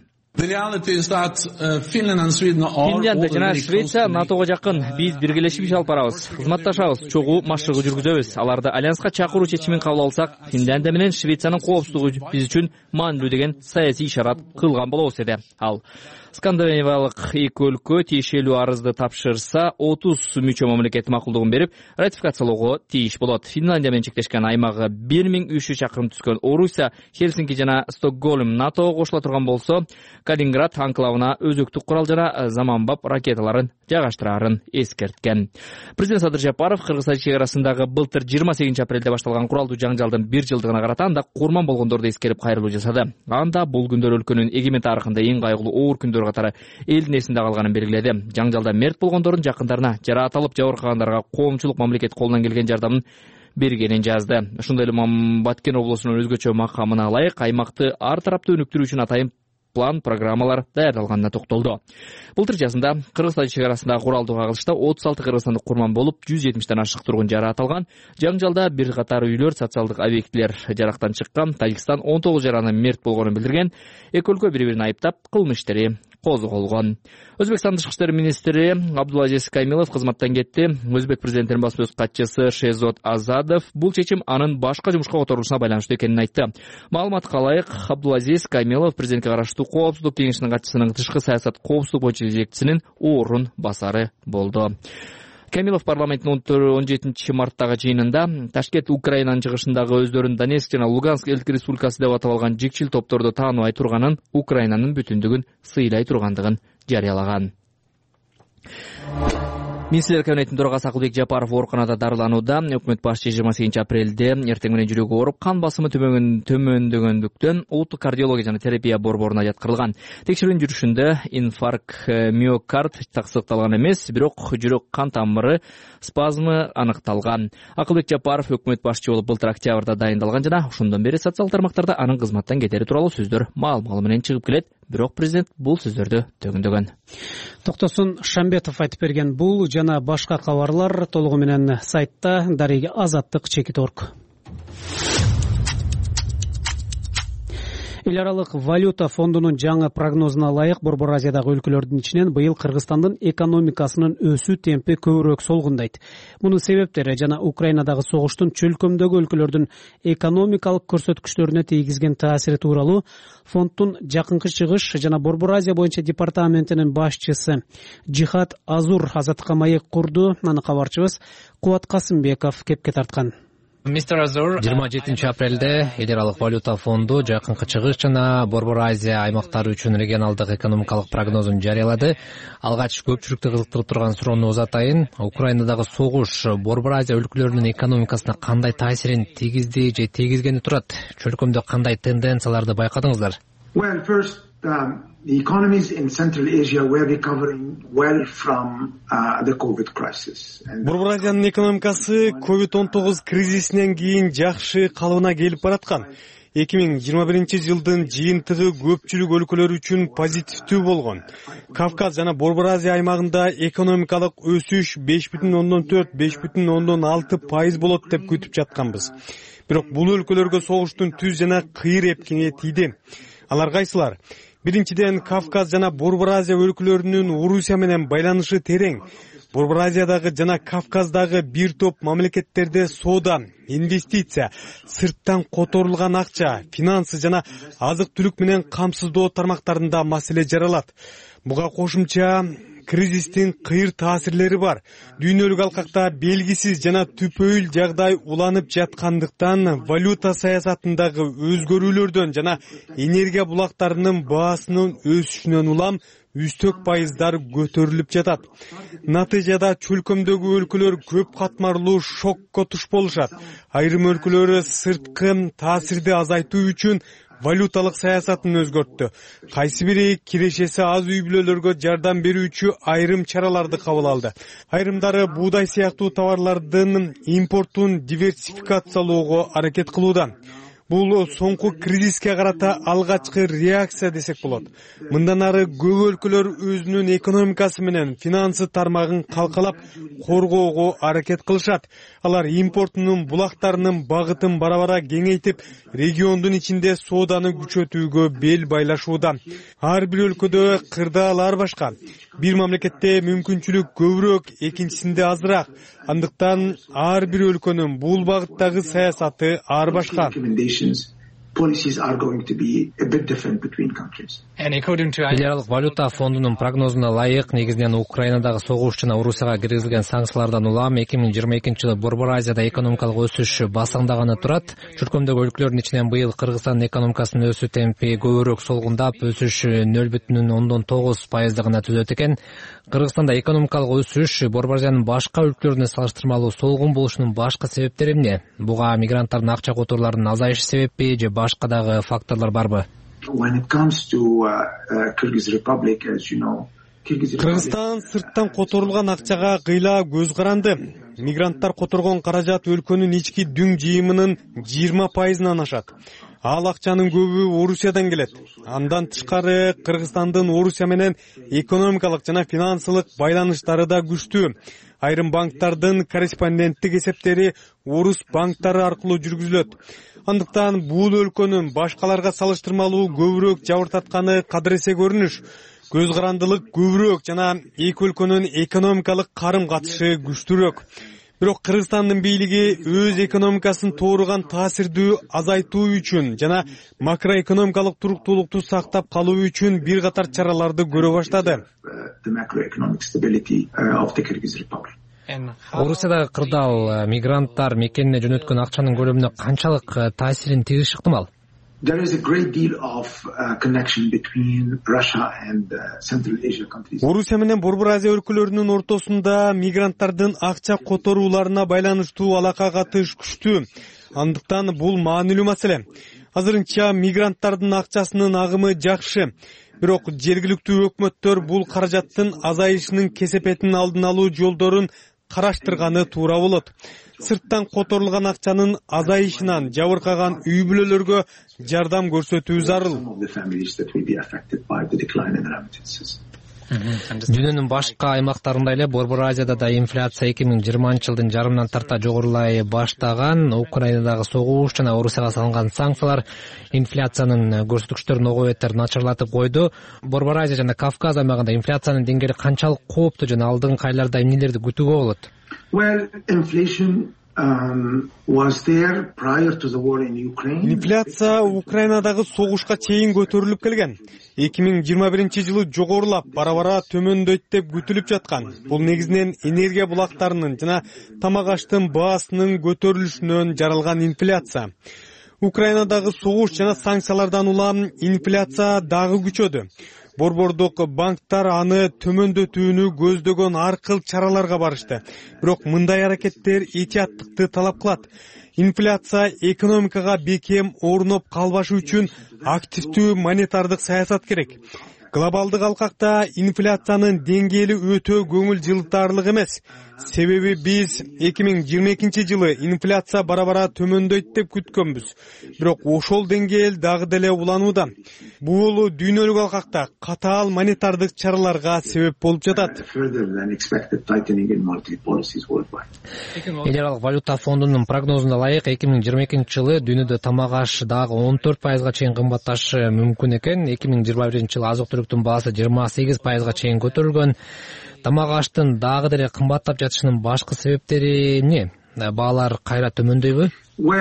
Финляндия жана Швеция НАТОго жакын. Биз биргелешип иш алып барабыз, кызматташабыз, чогуу машыгуу жүргүзөбүз. Аларды альянска чакыруу чечимин кабыл алсак, Финляндия менен Швециянын коопсуздугу биз үчүн маанилүү деген саясий ишарат кылган болобуз деди. Ал Скандинавиялык эки өлкө тиешелүү арызды тапшырса, 30 мүчө мамлекет макулдугун берип, ратификациялоого тийиш болот. Финляндия менен чектешкен аймагы 1300 чакырым түскөн Орусия, Хельсинки жана Стокгольм НАТОго кошула турган болсо, Калининград анклавына өзөктүк курал жана заманбап ракеталарын жайгаштырарын эскерткен. Президент Садыр Жапаров Кыргызстан чек арасындагы былтыр 28 апрелде башталган куралдуу жаңжалдын 1 жылдыгына карата анда курман болгондорду эскерип кайрылуу жасады. Анда бул күндөр өлкөнүн эгемен тарыхында эң кайгылуу оор күндөр катары элдин эсинде калганын белгиледи. Жаңжалда мерт болгондордун жакындарына, жараат алып жабыркагандарга коомчулук мамлекет колунан келген жардамын бергенин жазды. Ошондой эле Баткен облусунун өзгөчө макамына ылайык аймакты ар тараптуу өнүктүрүү үчүн атайын план, программалар даярдалганына токтолду. Былтыр жазында Кыргызстан чек арасындагы куралдуу кагылышта 36 кыргызстандык курман болуп, 170ден ашык тургун жараат алган. Жаңжалда бир катар үйлөр, социалдык объектилер жарактан чыккан. Тажикстан 19 жаранын мерт болгонун билдирген. Эки өлкө бири-бирин айыптап, кылмыш иштери козголгон. Өзбекстан тышкы иштер министри Абдулазиз Камилов кызматтан кетти. Өзбек президентинин басма сөз катчысы Шехзод Азадов бул чечим анын башка жумушка которулушуна байланыштуу экенин айтты. Маалыматка ылайык, Абдулазиз Камилов президентке караштуу коопсуздук кеңешинин катчысынын тышкы саясат коопсуздук боюнча жетекчисинин орун басары болду. Камилов парламенттин 17 марттагы жыйынында Ташкент Украинанын чыгышындагы өздөрүн Донецк жана Луганск элдик республикасы деп атап алган жикчил топторду тааныбай турганын, Украинанын бүтүндүгүн сыйлай тургандыгын жарыялаган. Министрлер кабинетинин төрагасы Акылбек Жапаров ооруканада дарыланууда. Өкмөт башчы 28 апрелде эртең менен жүрөгү ооруп, кан басымы төмөндөгөндүктөн улуттук кардиология жана терапия борборуна жаткырылган. Текшерүүнүн жүрүшүндө инфаркт миокард тасдыкталган эмес, бирок жүрөк кан тамыры спазмы аныкталган. Акылбек Жапаров өкмөт башчы болуп былтыр октябрда дайындалган жана ошондон бери социалдык тармактарда анын кызматтан кетери тууралуу сөздөр маал-мал менен чыгып келет. Бирок президент бул сөздөрдү төгүндөгөн. Токтосун Шамбетов айтып берген бул жана башка кабарлар толугу менен сайтта дареги Азаттык Чекит.org. эл аралык валюта фондунун жаңы прогнозуна ылайык Борбор Азиядагы өлкөлөрдүн ичинен быйыл Кыргызстандын экономикасынын өсүү темпи көбүрөөк солгундайт. Мунун себептери жана Украинадагы согуштун чөлкөмдөгү өлкөлөрдүн экономикалык көрсөткүчтөрүнө тийгизген таасири тууралуу фонддун Жакынкы Чыгыш жана Борбор Азия боюнча департаментинин башчысы Жихат Азур азаттыкка маек курду. Аны кабарчыбыз Кубат Касымбеков кепке тарткан. 27 апрелде эл аралык валюта фонду Жакынкы Чыгыш жана Борбор Азия аймактары үчүн регионалдык экономикалык прогнозун жарыялады. Алгач көпчүлүктү кызыктырып турган суроону узатайын. Украинадагы согуш Борбор Азия өлкөлөрүнүн экономикасына кандай таасирин тийгизди же тийгизгени турат? Чөлкөмдө кандай тенденцияларды байкадыңыздар? The economies in Central Asia were recovering well from the COVID crisis. Борбор Азиянын экономикасы COVID-19 кризисинен кийин жакшы калыбына келип бараткан. 2021 жыйынтыгы көпчүлүк өлкөлөр үчүн позитивдүү болгон. Кавказ жана Борбор Азия аймагында экономикалык өсүш 5,4-5,6% болот деп күтүп жатканбыз. Бирок бул өлкөлөргө согуштун түз жана кыйыр эпкини тийди. Алар кайсылар? Биринчиден, Кавказ жана Борбор Азия өлкөлөрүнүн Орусия менен байланышы терең. Борбор Азиядагы жана Кавказдагы бир топ мамлекеттерде соода, инвестиция, сырттан которулган акча, финансы жана азык-түлүк менен камсыздоо тармактарында маселе жаралат. Буга кошумча кризистин кыйыр таасирлери бар. Дүйнөлүк алкакта белгисиз жана түпөйүл жагдай уланып жаткандыктан валюта саясатындагы өзгөрүүлөрдөн жана энергия булактарынын баасынын өсүшүнөн улам үстөк пайыздар көтөрүлүп жатат. Натыйжада чөлкөмдөгү өлкөлөр көп катмарлуу шокко туш болушат. Айрым өлкөлөр сырткы таасирди азайтуу үчүн валюталык саясатын өзгөрттү. Кайсы бири кирешеси аз үй бүлөлөргө жардам берүүчү айрым чараларды кабыл алды. Айрымдары буудай сыяктуу товарлардын импортун диверсификациялоого аракет кылууда. Бул соңку кризиске карата алгачкы реакция десек болот. Мындан ары көп өлкөлөр өзүнүн экономикасы менен финансы тармагын калкалап коргоого аракет кылышат. Алар импортунун булактарынын багытын бара-бара кеңейтип, региондун ичинде сооданы күчөтүүгө бел байлашууда. Ар бир өлкөдө кырдаалар башка. Бир мамлекетте мүмкүнчүлүк көбүрөөк, экинчисинде азыраак. Андыктан ар бир өлкөнүн бул багыттагы саясаты ар башка. Policies are going to be a bit different between countries. Эл аралык валюта фондунун прогнозуна ылайык, негизинен Украинадагы согуш жана Орусияга киргизилген санкциялардан улам 2022 жылы Борбор Азияда экономикалык өсүш басаңдаганы турат. Чөлкөмдөгү өлкөлөрдүн ичинен быйыл Кыргызстандын экономикасынын өсүү темпи көбүрөөк солгундап, өсүш 0,9% гана түзөт экен. Кыргызстанда экономикалык өсүш Борбор Азиянын башка өлкөлөрүнө салыштырмалуу солгун болушунун башкы себептери эмне? Буга мигранттардын акча которууларынын азайышы себеппи же башка дагы факторлор барбы? When it comes to Kyrgyz Republic, as you know, Кыргызстан сырттан которулган акчага кыйла көз каранды. Мигранттар которгон каражат өлкөнүн ички дүң жыйымынын 20%-ынан ашат. Ал акчанын көбү Орусиядан келет. Андан тышкары Кыргызстандын Орусия менен экономикалык жана финансылык байланыштары да күчтүү. Айрым банктардын корреспонденттик эсептери орус банктары аркылуу жүргүзүлөт. Андыктан бул өлкөнүн башкаларга салыштырмалуу көбүрөөк жабыртатканы кадыресе көрүнүш. Көз карандылык көбүрөөк жана эки өлкөнүн экономикалык карым-катышы күчтүүрөөк. Бирок Кыргызстандын бийлиги өз экономикасын тууруган таасирдүү азайтуу үчүн жана макроэкономикалык туруктуулукту сактап калуу үчүн бир катар чараларды көрө баштады. Орусиядагы кырдаал мигранттар мекенине жөнөткөн акчанын көлөмүнө канчалык таасирин тийгизиши ыктымал? There is a great deal of connection between Russia and Central Asia countries. Орусия менен Борбор Азия өлкөлөрүнүн ортосунда мигранттардын акча которууларына байланыштуу алака катыш күчтүү. Андыктан бул маанилүү маселе. Азырынча мигранттардын акчасынын агымы жакшы. Бирок жергиликтүү өкмөттөр бул каражаттын азайышынын кесепетин алдын алуу жолдорун караштырганы туура болот. Сырттан которулган акчанын азайышынан жабыркаган үй бүлөлөргө жардам көрсөтүү зарыл. Дүйнөнүн башка аймактарында эле Борбор Азияда да инфляция 2020 жылдын жарымынан тарта жогорулай баштаган. Украинадагы согуш жана Орусияга салынган санкциялар инфляциянын көрсөткүчтөрүн ого бетер начарлатып койду. Борбор Азия жана Кавказ аймагында инфляциянын деңгээли канчалык кооптуу жана алдыңкы айларда эмнелерди күтүүгө болот? Инфляция Украинадагы согушка чейин көтөрүлүп келген. 2021 жылы жогорулап, бара-бара төмөндөйт деп күтүлүп жаткан. Бул негизинен энергия булактарынын жана тамак аштын баасынын көтөрүлүшүнөн жаралган инфляция. Украинадагы согуш жана санкциялардан улам инфляция дагы күчөдү. Борбордук банктар аны төмөндөтүүнү көздөгөн ар кыл чараларга барышты. Бирок мындай аракеттер этияттыкты талап кылат. Инфляция экономикага бекем орноп калбашы үчүн активдүү монетардык саясат керек. Глобалдык алкакта инфляциянын деңгээли өтө көңүл жылтарлык эмес. Себеби биз 2022 жылы инфляция бара-бара төмөндөйт деп күткөнбүз. Бирок ошол деңгээл дагы деле уланууда. Бул дүйнөлүк алкакта катаал монетардык чараларга себеп болуп жатат. Эл аралык валюта фондунун прогнозуна ылайык 2022 жылы дүйнөдө тамак аш дагы 14% чейин кымбатташы мүмкүн экен. 2021 жылы азык-түлүктүн баасы 28% чейин көтөрүлгөн. Тамак аштын дагы деле кымбаттап жатышынын башкы себептери эмне? Баалар кайра төмөндөйбү?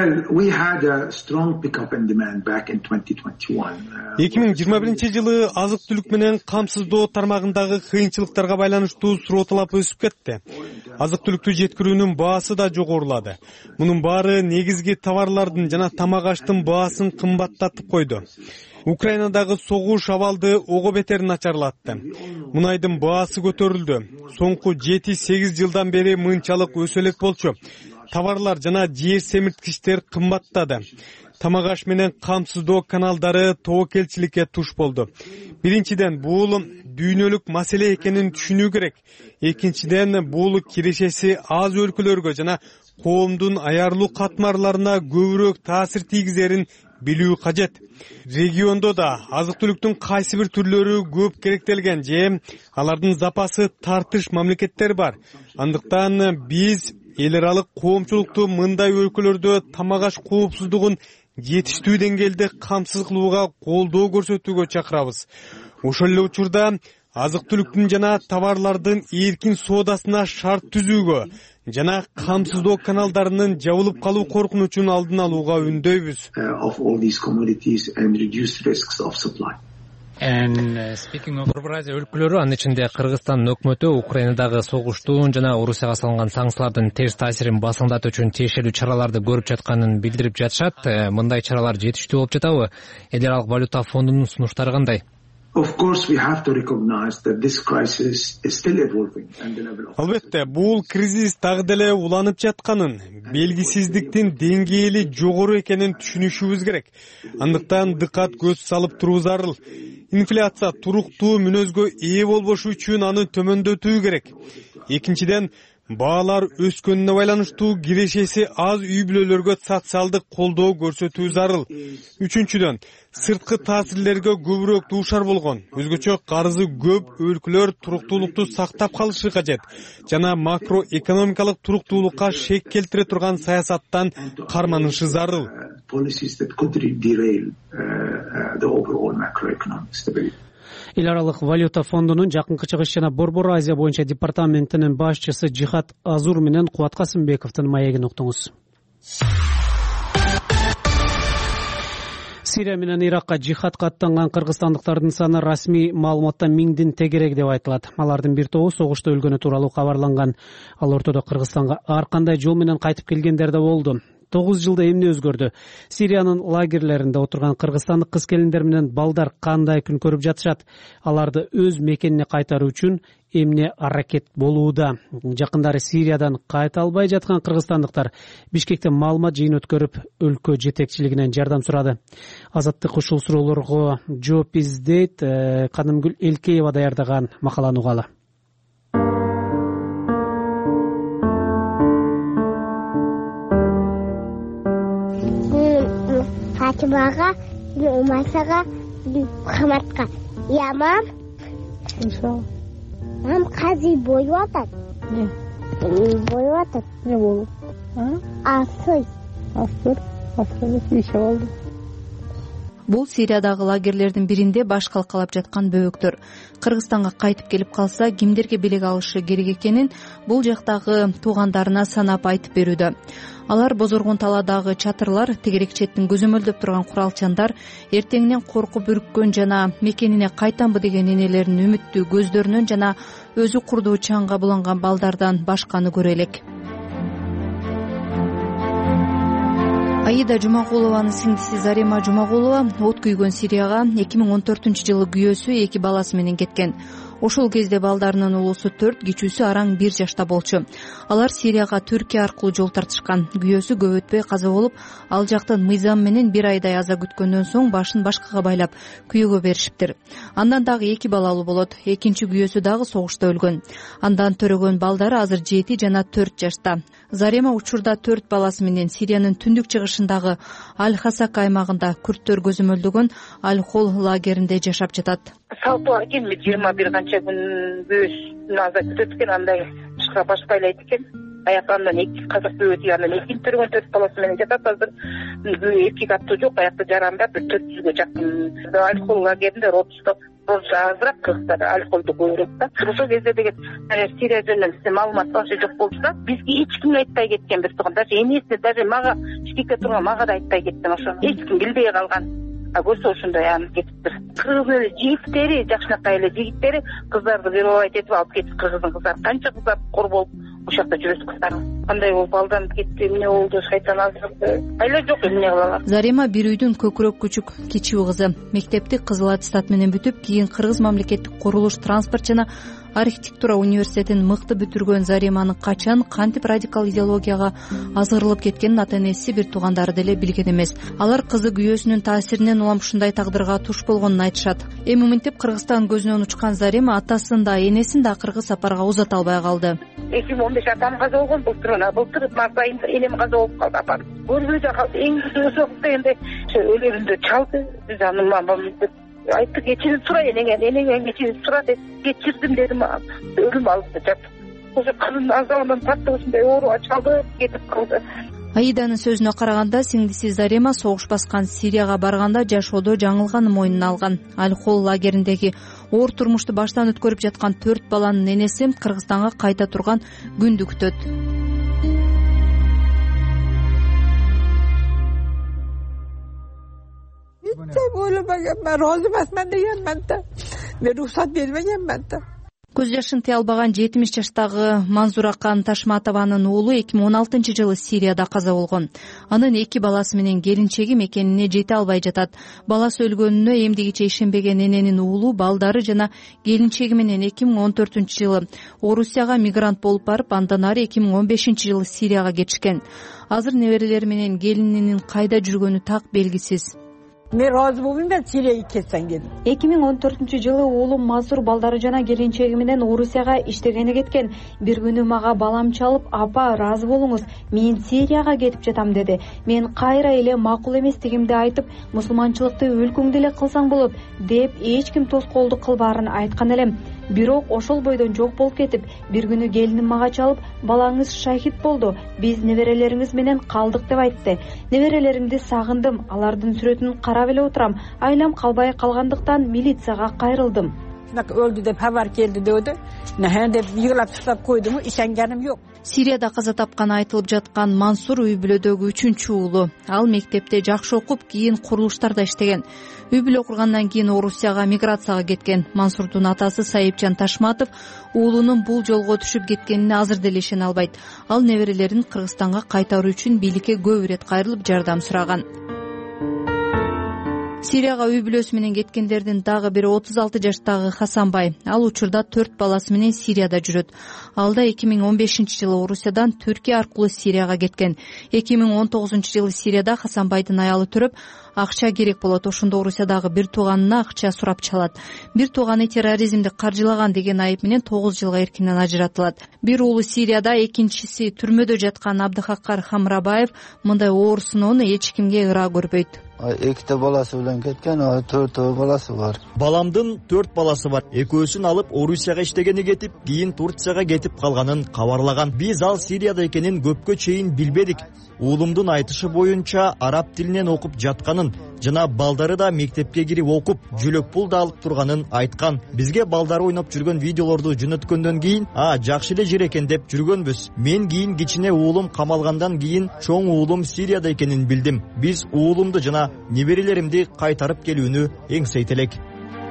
2021 жылы азык-түлүк менен камсыздоо тармагындагы кыйынчылыктарга байланыштуу суроо талап өсүп кетти. Азык-түлүктү жеткирүүнүн баасы да жогорулады. Мунун баары негизги товарлардын жана тамак аштын баасын кымбаттатып койду. Украинадагы согуш абалды ого бетер начарлатты. Мунайдын баасы көтөрүлдү. Соңку 7-8 жылдан бери мынчалык өсө элек болчу. Товарлар жана жер семирткичтер кымбаттады. Тамак аш менен камсыздоо каналдары тобокелчиликке туш болду. Биринчиден, бул дүйнөлүк маселе экенин түшүнүү керек. Экинчиден, бул кирешеси аз өлкөлөргө жана коомдун аярлуу катмарларына көбүрөөк таасир тийгизерин билүү кажет. Региондо да азык-түлүктүн кайсы бир түрлөрү көп керектелген же алардын запасы тартыш мамлекеттер бар. Андыктан биз эл аралык коомчулукту мындай өлкөлөрдө тамак аш коопсуздугун жетиштүү деңгээлде камсыз кылууга колдоо көрсөтүүгө чакырабыз. Ошол эле учурда азык-түлүктүн жана товарлардын эркин соодасына шарт түзүүгө жана камсыздоо каналдарынын жабылып калуу коркунучун алдын алууга үндөйбүз. Борбор Азия өлкөлөрү, анын ичинде Кыргызстандын өкмөтү Украинадагы согуштун жана Орусияга салынган санкциялардын терс таасирин басыңдатуу үчүн тиешелүү чараларды көрүп жатканын билдирип жатышат. Мындай чаралар жетиштүү болуп жатабы? Эл аралык валюта фондунун сунуштары кандай? Албетте, бул кризис дагы деле уланып жатканын, белгисиздиктин деңгээли жогору экенин түшүнүшүбүз керек. Андыктан дыкат көз салып туруу зарыл. Инфляция туруктуу мүнөзгө ээ болбошу үчүн аны төмөндөтүү керек. Экинчиден, баалар өскөнүнө байланыштуу кирешеси аз үй бүлөлөргө социалдык колдоо көрсөтүү зарыл. Үчүнчүдөн, сырткы таасирлерге көбүрөөк дуушар болгон, өзгөчө карызы көп өлкөлөр туруктуулукту сактап калышы кажет жана макроэкономикалык туруктуулукка шек келтире турган саясаттан карманышы зарыл. Эл аралык валюта фондунун Жакынкы Чыгыш жана Борбор Азия боюнча департаментинин башчысы Жихат Азур менен Кубат Касымбековдун маегин уктуңуз. Сирия менен Иракка жихадка аттанган кыргызстандыктардын саны расмий маалыматта 1000дин тегерек деп айтылат. Алардын бир тобу согушта өлгөнү тууралуу кабарланган. Ал ортодо Кыргызстанга ар кандай жол менен кайтып келгендер да болду. 9 жылда эмне өзгөрдү? Сириянын лагерлеринде отурган кыргызстандык кыз-келиндер менен балдар кандай күн көрүп жатышат? Аларды өз мекенине кайтаруу үчүн эмне аракет болууда? Жакындары Сириядан кайта албай жаткан кыргызстандыктар Бишкекте маалымат жыйын өткөрүп, өлкө жетекчилигинен жардам сурады. Азаттык ушул суроолорго жооп издейт. Канымгүл Элкеева даярдаган макаланы угалы. Фатимага, Умасага, Мухаммадка. Я мам. анан казыр боюп атат. Боюп атат. Не болуп? Асыр. Иши болду. Бул Сириядагы лагерлердин биринде баш калкалап жаткан бөбөктөр. Кыргызстанга кайтып келип калса кимдерге белек алышы керек экенин бул жактагы туугандарына санап айтып берүүдө. Алар Бозоргун таладагы чатырлар, тегерек четтин көзөмөлдөп турган куралчандар, эртеңинен коркуп үрккөн жана мекенине кайтамбы деген энелеринин үмүттүү көздөрүнөн жана өзү курдуу чаңга буланган балдардан башканы көрө элек. Аида Жумагулованын сиңдиси Зарема Жумагулова от күйгөн Сирияга 2014-жылы күйөөсү 2 баласы менен кеткен. Ошол кезде балдарынын улуусу 4, кичүүсү араң 1 жашта болчу. Алар Сирияга Түркия аркылуу жол тартышкан. Күйөөсү көп өтпөй каза болуп, ал жактан мыйзам менен 1 айдай аза күткөндөн соң башын башкага байлап күйөөгө беришиптир. Андан дагы 2 балалуу болот. Экинчи күйөөсү дагы согушта өлгөн. Андан төрөгөн балдары азыр 7 жана 4 жашта. Зарема учурда 4 баласы менен Сириянын түндүк чыгышындагы Аль-Хасак аймагында күрттөр көзөмөлдөгөн Аль-Хол лагеринде жашап жатат. Салпы экен 21 канча күн күйөөсүн аза күтөт экен, андай чыга баш байлайт экен. Аякандан 2 казак бөөтү, андан экинчи төргөн 4 баласы менен жатат. Азыр 2 каттуу жок, аякта жарандап 400гө жакын. Аль-Хол лагеринде родусто азыраак кыргыздар Аль-Холду көбүрөөк да. Ошол кезде деген Сирия жөнүндө маалымат вообще жок болчу. Бизге эч кимге айтпай кеткен бир тууган, даже энесине, даже мага Шкикке турган мага да айтпай кеткен. Ошо эч ким билбей калган. Көрсө ошондой анын кетиптир. Кыргыздын эле жигиттери, жакшынакай эле жигиттери кыздарды вербовать этип алып кетип, кыргыздын кыздары канча кыздар кор болуп ошол жакта жүрөт кыздар. Кандай болуп балдан кетти, эмне болду, шайтан азырды. Айла жок эмне кылалар. Зарема бир үйдүн көкүрөк күчүк кичүү кызы. Мектепти кызыл аттестат менен бүтүп, кийин Кыргыз мамлекеттик курулуш, транспорт жана архитектура университетин мыкты бүтүргөн Зареманын качан кантип радикал идеологияга азгырылып кеткенин ата-энеси, бир туугандары деле билген эмес. Алар кызы күйөөсүнүн таасиринен улам ушундай тагдырга туш болгонун айтышат. Эми мынтип Кыргызстан көзүнөн учкан Зарема атасын да энесин да акыркы сапарга узата албай калды. 2015 атам каза болгон, былтыр март айында энем каза болуп калды, апам. Көрбөй да калды. Эң өзөк дегенде өлөрүндө чалды. Биз аны мамамызды айтты, кечирим сура, энеңен кечирим сура деп кечирдим дедим. Өлүм алып жатып. Ошо кызын азабынан тартып ушундай ооруга чалды, кетип калды. Аиданын сөзүнө караганда, сиңдиси Зарема согуш баскан Сирияга барганда жашоодо жаңылганын мойнуна алган. Аль-Хол лагериндеги оор турмушту баштан өткөрүп жаткан 4 баланын энеси Кыргызстанга кайта турган күндү күтөт. Ойлобогенмин, розы эмесмин дегенмин да. Мен уруксат бербегенмин да. Көз жашын тыя албаган 70 жаштагы Манзуракан Ташматованын уулу 2016-жылы Сирияда каза болгон. Анын 2 баласы менен келинчеги мекенине жете албай жатат. Баласы өлгөнүнө эмдигиче ишенбеген эненин уулу, балдары жана келинчеги менен 2014-жылы Орусияга мигрант болуп барып, андан ары 2015-жылы Сирияга кетишкен. Азыр неберелери менен келининин кайда жүргөнү так белгисиз. Мен разы болдум да Сирияга кетсем дедим. 2014-жылы уулум Мазур балдары жана келинчеги менен Орусияга иштегени кеткен. Бир күнү мага балам чалып, апа разы болуңуз, мен Сирияга кетип жатам деди. Мен кайра эле макул эместигимди айтып, мусулманчылыкты өлкөңдө эле кылсаң болот деп эч ким тоскоолдук кылбаарын айткан элем. Бирок ошол бойдон жок болуп кетип, бир күнү келиним мага чалып, балаңыз шахид болду, биз неберелериңиз менен калдык деп айтты. Неберелеримди сагындым, алардын сүрөтүн карап эле отурам. Айлам калбай калгандыктан милицияга кайрылдым. Өлдү деп хабар келди деди. Нахе деп йыгылап таштап койдум, ишенгеним жок. Сирияда каза тапканы айтылып жаткан Мансур үй бүлөдөгү 3-чү уулу. Ал мектепте жакшы окуп, кийин курулуштарда иштеген. Үй бүлө кургандан кийин Орусияга миграцияга кеткен. Мансурдун атасы Сайыпчан Ташматов уулунун бул жолго түшүп кеткенине азыр деле ишене албайт. Ал неберелерин Кыргызстанга кайтаруу үчүн бийликке көп ирет кайрылып жардам сураган. Сирияга үй бүлөсү менен кеткендердин дагы бири 36 жаштагы Хасанбай. Ал учурда 4 баласы менен Сирияда жүрөт. Ал да 2015-жылы Орусиядан Түркия аркылуу Сирияга кеткен. 2019-жылы Сирияда Хасанбайдын аялы төрөп, акча керек болот. Ошондо Орусиядагы бир тууганына акча сурап чалат. Бир тууганы терроризмди каржылаган деген айып менен 9 жылга эркинен ажыратылат. Бир уулу Сирияда, экинчиси түрмөдө жаткан Абдыхаккар Хамрабаев мындай оор сыноону эч кимге ыра көрбөйт. эките баласы менен кеткен, 4 баласы бар. Баламдын 4 баласы бар. Экөөсүн алып Орусияга иштегени кетип, кийин Турцияга кетип калганын кабарлаган. Биз ал Сирияда экенин көпкө чейин билбедик. Уулумдун айтышы боюнча араб тилинен окуп жатканын жана балдары да мектепке кирип окуп, жүлөк пул да алып турганын айткан. Бизге балдары ойноп жүргөн видеолорду жөнөткөндөн кийин, жакшы эле жер экен деп жүргөнбүз. Мен кийин кичине уулум камалгандан кийин чоң уулум Сирияда экенин билдим. Биз уулумду жана неберелеримди кайтарып келүүнү эңсейт элек.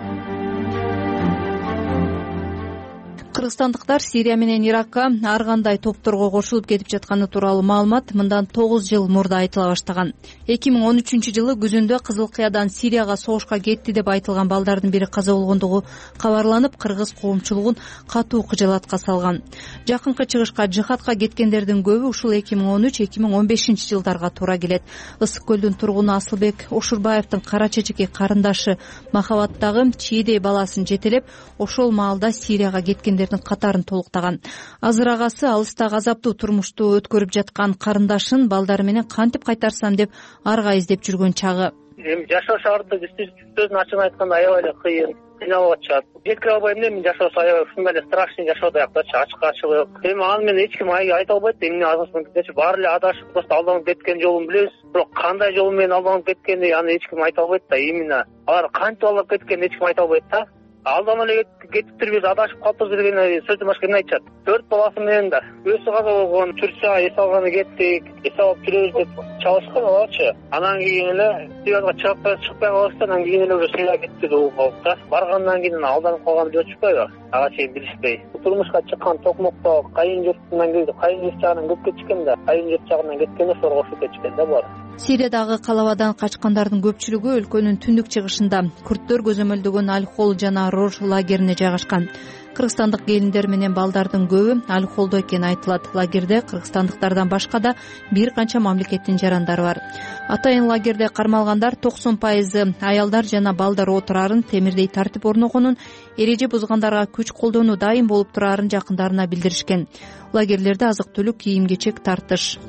Кыргызстандыктар Сирия менен Иракка ар кандай топторго кошулуп кетип жатканы тууралуу маалымат мындан 9 жыл мурда айтыла баштаган. 2013-жылы күзүндө Кызыл Кыядан Сирияга согушка кетти деп айтылган балдардын бири каза болгондугу кабарланып, кыргыз коомчулугун катуу кыжаалатка салган. Жакынкы чыгышка жихадка кеткендердин көбү ушул 2013-2015 жылдарга туура келет. Ысык көлдүн тургуну Асылбек Ошурбаевдин кара чечекей карындашы Махабаттагы чийдей баласын жетелеп, ошол маалда Сирияга кеткендер катарын толуктаган. Азыр агасы алыстагы азаптуу турмушту өткөрүп жаткан карындашын балдары менен кантип кайтарсам деп арга издеп жүргөн чагы. Эми жашоо шаарында сөзүн ачык айтканда аябай эле кыйын, кыйналып атышат. Жеткире албайм да, мен жашоосу аябай ушундай эле страшный жашоодо аяктачы, ачкачылык. Эми аны мен эч ким айта албайт. Эмне азыркыча баары эле адашып, просто алданып кеткен жолун билебиз. Бирок кандай жол менен алданып кеткенин аны эч ким айта албайт да. Именно алар кантип алданып кеткенин эч ким айта албайт да. Алдан эле кетиптир, биз адашып калыппыз деген сөздөн башка эмне айтышат. 4 баласы менен да өзү каза болгон, Турцияга эс алганы кеттик, эс алып жүрөбүз деп чабышкан аларчы. Анан кийин эле Сирияга чыгып калышты, анан кийин эле уже Сирияга кетти деп угуп да. Баргандан кийин алданып калганын өчпөйбү? Ага чейин билишпей. Турмушка чыккан токмокто кайын журтунан келди, кайын журт жагынан көп кетишкен да. Кайын журт жагынан кеткенде ошого кошуп кетишкен да булар. Сириядагы калабадан качкандардын көпчүлүгү өлкөнүн түндүк чыгышында күрттөр көзөмөлдөгөн Аль-Хол жана Рож лагерине жайгашкан. Кыргызстандык келиндер менен балдардын көбү Аль-Холдо экени айтылат. Лагерде кыргызстандыктардан башка да бир канча мамлекеттин жарандары бар. Атайын лагерде кармалгандар 90% аялдар жана балдар отурарын, темирдей тартип орногонун, эреже бузгандарга күч колдонуу дайым болуп турарын жакындарына билдиришкен. Лагерлерде азык-түлүк, кийим-кечек тартыш.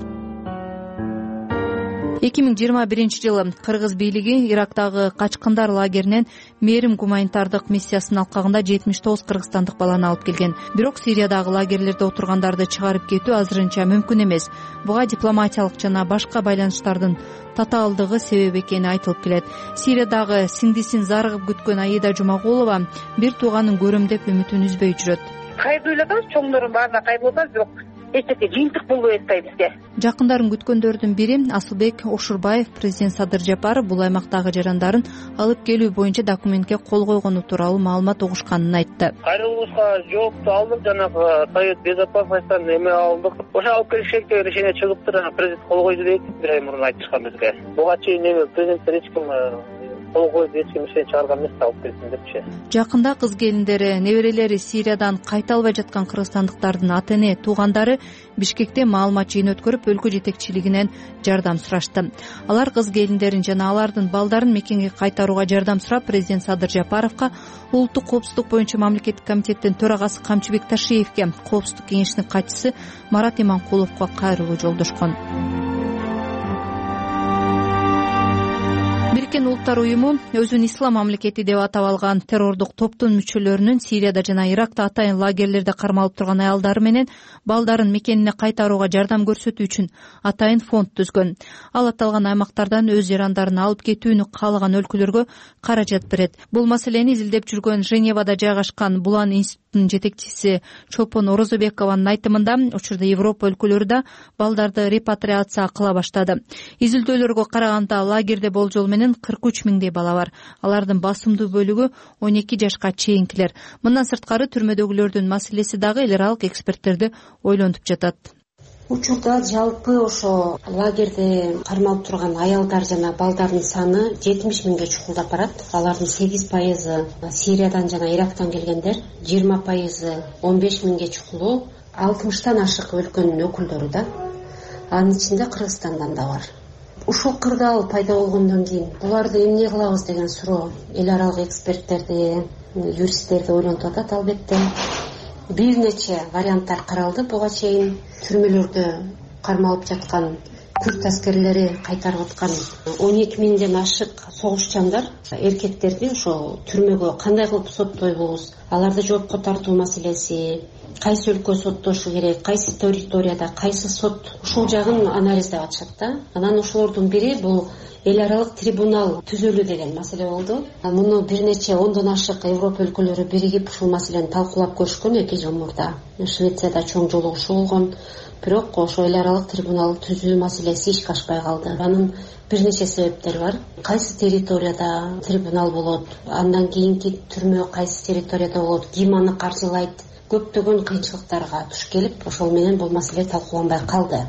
2021-жылы кыргыз бийлиги Ирактагы качкындар лагеринен мээрим гуманитардык миссиясынын алкагында 79 кыргызстандык баланы алып келген. Бирок Сириядагы лагерлерде отургандарды чыгарып кетүү азырынча мүмкүн эмес. Буга дипломатиялык жана башка байланыштардын татаалдыгы себеп экени айтылып келет. Сириядагы сиңдисин зарыгып күткөн Аида Жумагулова бир тууганын көрөм деп үмүтүн үзбөй жүрөт. Кайда эле чоңдордун баарына кайда бирок эчтеке жыйынтык болбой атпайт бизге. Жакындарын күткөндөрдүн бири Асылбек Ошурбаев. Президент Садыр Жапаров бул аймактагы жарандарын алып келүү боюнча документке кол койгону тууралуу маалымат угушканын айтты. Кайрылышка жоопту алдык, жанагы Совет Безопасностьтан эме алдык. Ошо алып келишекте решение чыгыптыр, президент кол койду дейт. Бир ай мурун айтышкан бизге. Буга чейин эме президенттер эч ким кол койду, эч ким ишен чыгарган эмес, алып келсин депчи. Жакында кыз келиндери, неберелери Сириядан кайта албай жаткан кыргызстандыктардын ата-эне, туугандары Бишкекте маалымат жыйын өткөрүп, өлкө жетекчилигинен жардам сурашты. Алар кыз келиндерин жана алардын балдарын мекенге кайтарууга жардам сурап, президент Садыр Жапаровго, улуттук коопсуздук боюнча мамлекеттик комитеттин төрагасы Камчыбек Ташиевке, коопсуздук кеңешинин катчысы Марат Иманкуловго кайрылуу жолдошкон. Бириккен Улуттар уюму өзүн ислам мамлекети деп атап алган террордук топтун мүчөлөрүнүн Сирияда жана Иракта атайын лагерлерде кармалып турган аялдары менен балдарын мекенине кайтарууга жардам көрсөтүү үчүн атайын фонд түзгөн. Ал аталган аймактардан өз жарандарын алып кетүүнү каалаган өлкөлөргө каражат берет. Бул маселени изилдеп жүргөн Женевада жайгашкан Булан институтунун жетекчиси Чолпон Орозобекованын айтымында, учурда Европа өлкөлөрү да балдарды репатриация кыла баштады. Изилдөөлөргө караганда лагерде болжол менен 43 миңдей бала бар. Алардын басымдуу бөлүгү 12 жашка чейинкилер. Мындан сырткары түрмөдөгүлөрдүн маселеси дагы эл аралык эксперттерди ойлонтуп жатат. Учурда жалпы ошо лагерде кармалып турган аялдар жана балдардын саны 70 миңге чукулдап барат. Алардын 8% Сириядан жана Ирактан келгендер, 20% 15 миңге чукулуу, 60тан ашык өлкөнүн өкүлдөрү да. Анын ичинде Кыргызстандан да бар. Ушул кырдаал пайда болгондон кийин буларды эмне кылабыз деген суроо эл аралык эксперттерди, юристтерди ойлонтуп атат. Албетте бир нече варианттар каралды буга чейин. Түрмөлөрдө кармалып жаткан күрд аскерлери кайтарып аткан 12 миңден ашык согушчандар эркектерди ошо түрмөгө кандай кылып соттойбуз, аларды жоопко тартуу маселеси, кайсы өлкө соттошу керек, кайсы территорияда, кайсы сот, ушул жагын анализдеп атышат да. Анан ошолордун бири бул эл аралык трибунал түзүлүү деген маселе болду. Муну бир нече ондон ашык Европа өлкөлөрү биригип ушул маселени талкуулап көрүшкөн 2 жыл мурда. Швецияда чоң жолугушуу болгон, бирок ошо эл аралык трибунал түзүү маселеси ишке ашпай калды. Анын бир нече себептери бар. Кайсы территорияда трибунал болот, андан кийинки түрмө кайсы территорияда болот, ким аны каржылайт, көптөгөн кыйынчылыктарга туш келип, ошол менен бул маселе талкууланбай калды.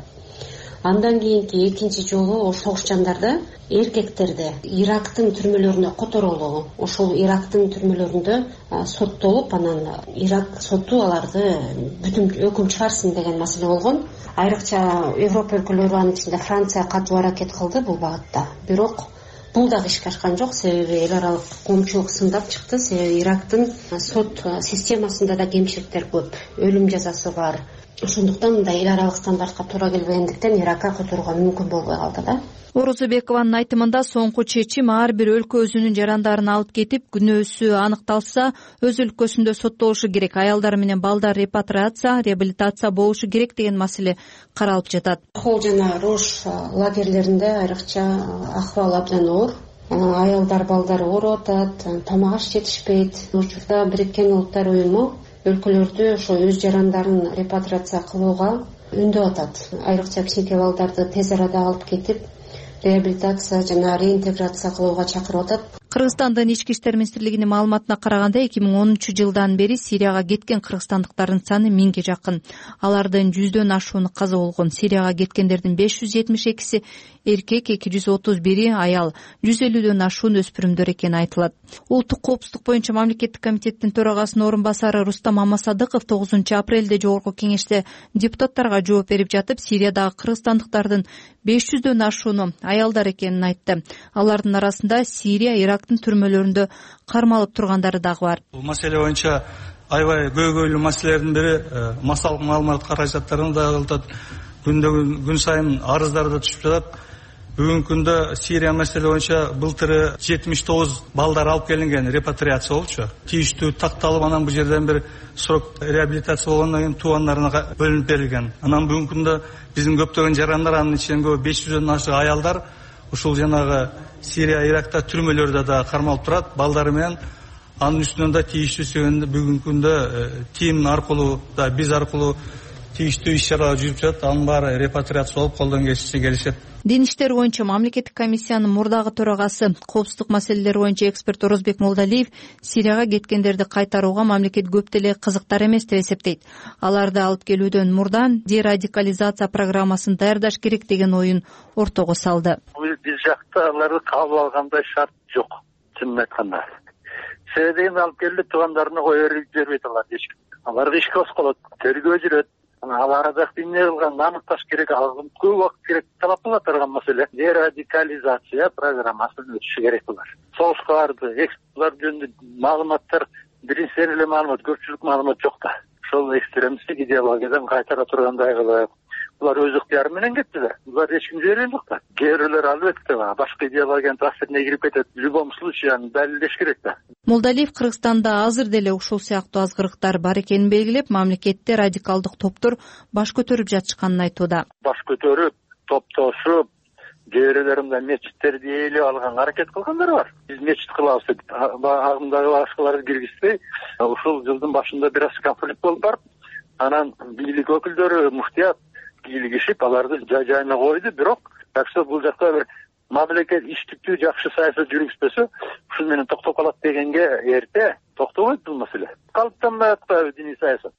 Андан кийинки экинчи жолу ошол согушчандарды, эркектерди Ирактын түрмөлөрүнө которулуу, ошол Ирактын түрмөлөрүндө соттолуп, анан Ирак соту аларды бүтүн өкүм чыгарсын деген маселе болгон. Айрыкча Европа өлкөлөрү, анын ичинде Франция катуу аракет кылды бул багытта. Бирок бул дагы ишке ашкан жок, себеби эл аралык коомчулук сындап чыкты. Себеби Ирактын сот системасында да кемчиликтер көп, өлүм жазасы бар. Ошондуктан мындай эл аралык стандартка туура келбегендиктен Иракка которууга мүмкүн болбой калды да. Орозобекованын айтымында соңку чечим ар бир өлкө өзүнүн жарандарын алып кетип, күнөөсү аныкталса, өз өлкөсүндө соттолушу керек. Аялдар менен балдар репатриация, реабилитация болушу керек деген маселе каралып жатат. Хол жана Рош лагерлеринде айрыкча акыбал абдан оор. Аялдар, балдар ооруп атат, тамак аш жетишпейт. Учурда Бириккен Улуттар уюму өлкөлөрдү ошо өз жарандарын репатриация кылууга үндөп атат. Айрыкча кичинекей балдарды тез арада алып кетип, реабилитация жана реинтеграция кылууга чакырып атат. Кыргызстандын ички иштер министрлигинин маалыматына караганда 2010 жылдан бери Сирияга кеткен кыргызстандыктардын саны 1000ге жакын. Алардын 100дөн ашууну каза болгон. Сирияга кеткендердин 572си эркек, 231 аял, 150дөн ашуун өспүрүмдөр экени айтылат. Улуттук коопсуздук боюнча мамлекеттик комитеттин төрагасынын орун басары Рустам Амасадыков 9 апрелде жогорку кеңеште депутаттарга жооп берип жатып, Сириядагы кыргызстандыктардын 500дөн ашууну аялдар экенин айтты. Алардын арасында Сирия, Ирактын түрмөлөрүндө кармалып тургандары дагы бар. Бул маселе боюнча аябай көйгөйлүү маселелердин бири массалык маалымат каражаттарын да кылтат. Күн сайын арыздар да түшүп жатат. Бүгүнкү күндө Сирия маселе боюнча былтыры 79 балдар алып келинген, репатриация болчу. Тийиштүү такталып, анан бул жерден бир срок реабилитация болгондон кийин туугандарына бөлүнүп берилген. Анан бүгүнкү күндө биздин көптөгөн жарандар, анын ичинде 500дөн ашык аялдар ушул жанагы Сирия, Иракта түрмөлөрдө да кармалып турат, балдары менен. Анын үстүнөн да тийиштүү сөйгөндө бүгүнкү күндө тим аркылуу да биз аркылуу тийиштүү иш-чаралар жүрүп жатат. Анын баары репатриация болуп колдон келишет. Дин иштери боюнча мамлекеттик комиссиянын мурдагы төрагасы, коопсуздук маселелери боюнча эксперт Орозбек Молдалиев Сирияга кеткендерди кайтарууга мамлекет көп деле кызыктар эмес деп эсептейт. Аларды алып келүүдөн мурда дерадикализация программасын даярдаш керек деген оюн ортого салды. Биз жакта аларды кабыл алгандай шарт жок, чынын айтканда. Себеби алып келип туугандарына кое берип жибербейт алар эч ким. Аларды ишке кошколот, тергөө жүрөт. Ал арада эмне кылганын аныкташ керек, ал көп убакыт керек, талап кыла турган маселе. Дерадикализация программасын өтүшү керек булар. Согушка барды, экспортлар жөнүндө маалыматтар, биринчи эле маалымат, көпчүлүк маалымат жок да. Ошол экстремисттик идеологиядан кайтара тургандай кылып, булар өз ыктыяры менен кетти. Булар эч ким жиберген жок да. Кээ бирлер албетте башка идеологиянын таасирине кирип кетет. В любом случае аны далилдеш керек да. Молдалиев Кыргызстанда азыр деле ушул сыяктуу азгырыктар бар экенин белгилеп, мамлекетте радикалдык топтор баш көтөрүп жатышканын айтууда. Баш көтөрүп, топтошуп, кээ бирлеринде мечиттерди ээлеп алганга аракет кылгандар бар. Биз мечит кылабыз деп, агымдагы башкаларды киргизбей, ушул жылдын башында бир аз конфликт болуп барып, анан бийлик өкүлдөрү, муфтият кийлигишип, аларды жай-жайына койду. Бирок, так что бул жакта бир мамлекет иштиктүү жакшы саясат жүргүзбөсө, ушул менен токтоп калат дегенге эрте токтобойт бул маселе. Калыптанбай атпайбы диний саясат.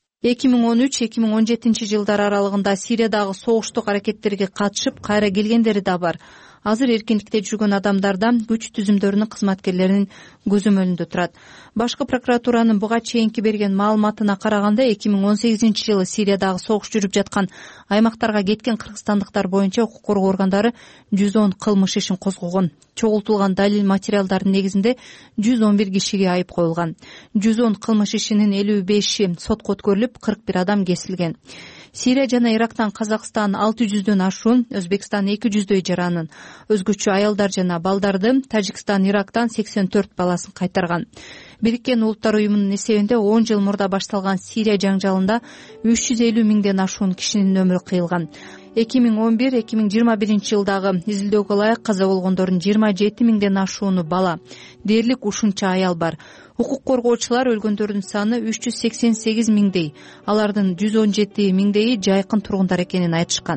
2013-2017 жылдар аралыгында Сириядагы согуштук аракеттерге катышып, кайра келгендери да бар. Азыр эркиндикте жүргөн адамдардан күч түзүмдөрүнүн кызматкерлеринин көзөмөлүндө турат. Башкы прокуратуранын буга чейинки берген маалыматына караганда 2018 жылы Сириядагы согуш жүрүп жаткан аймактарга кеткен кыргызстандыктар боюнча укук коргоо органдары 110 кылмыш ишин козгогон. Чогултулган далил материалдардын негизинде 111 кишиге айып коюлган. 110 кылмыш ишинин 55и сотко өткөрүлүп, 41 адам кесилген. Сирия жана Ирактан Казакстан 600дөн ашуун, Өзбекстан 200дөй жаранын, өзгөчө аялдар жана балдарды, Тажикстан Ирактан 84 баласын кайтарган. Бириккен Улуттар уюмунун эсебинде 10 жыл мурда башталган Сирия жаңжалында 350 миңден ашуун кишинин өмүрү кыйылган. 2011-2021 жылдагы изилдөөгө ылайык каза болгондордун 27 миңден ашууну бала. Дээрлик ушунча аял бар. Укук коргоочулар өлгөндөрдүн саны 388 миңдей, алардын 117 миңдейи жайкын тургундар экенин айтышкан.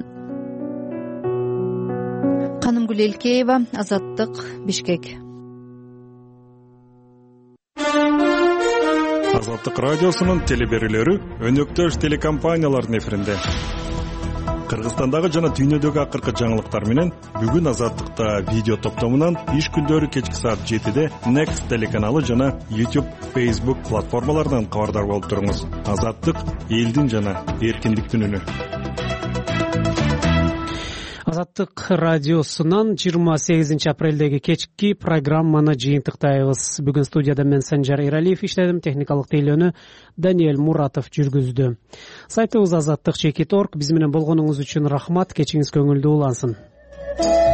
Канымгүл Элкеева, Азаттык, Бишкек. Азаттык радиосунун телеберүүлөрү өнөктөш телекомпаниялардын эфиринде. Кыргызстандагы жана дүйнөдөгү акыркы жаңылыктар менен бүгүн Азаттыкта видео топтомунан иш күндөрү кечки саат 7-де Next телеканалы жана YouTube, Facebook платформаларынан кабардар болуп туруңуз. Азаттык элдин жана эркиндиктин үнү. Азаттык радиосунан 28 апрелдеги кечки программаны жыйынтыктайбыз. Бүгүн студияда мен Санжар Эралиев иштедим, техникалык тейлөөнү Даниэль Муратов жүргүздү. Сайтыбыз azаттык.org. Биз менен болгонуңуз үчүн рахмат, кечиңиз көңүлдүү улансын.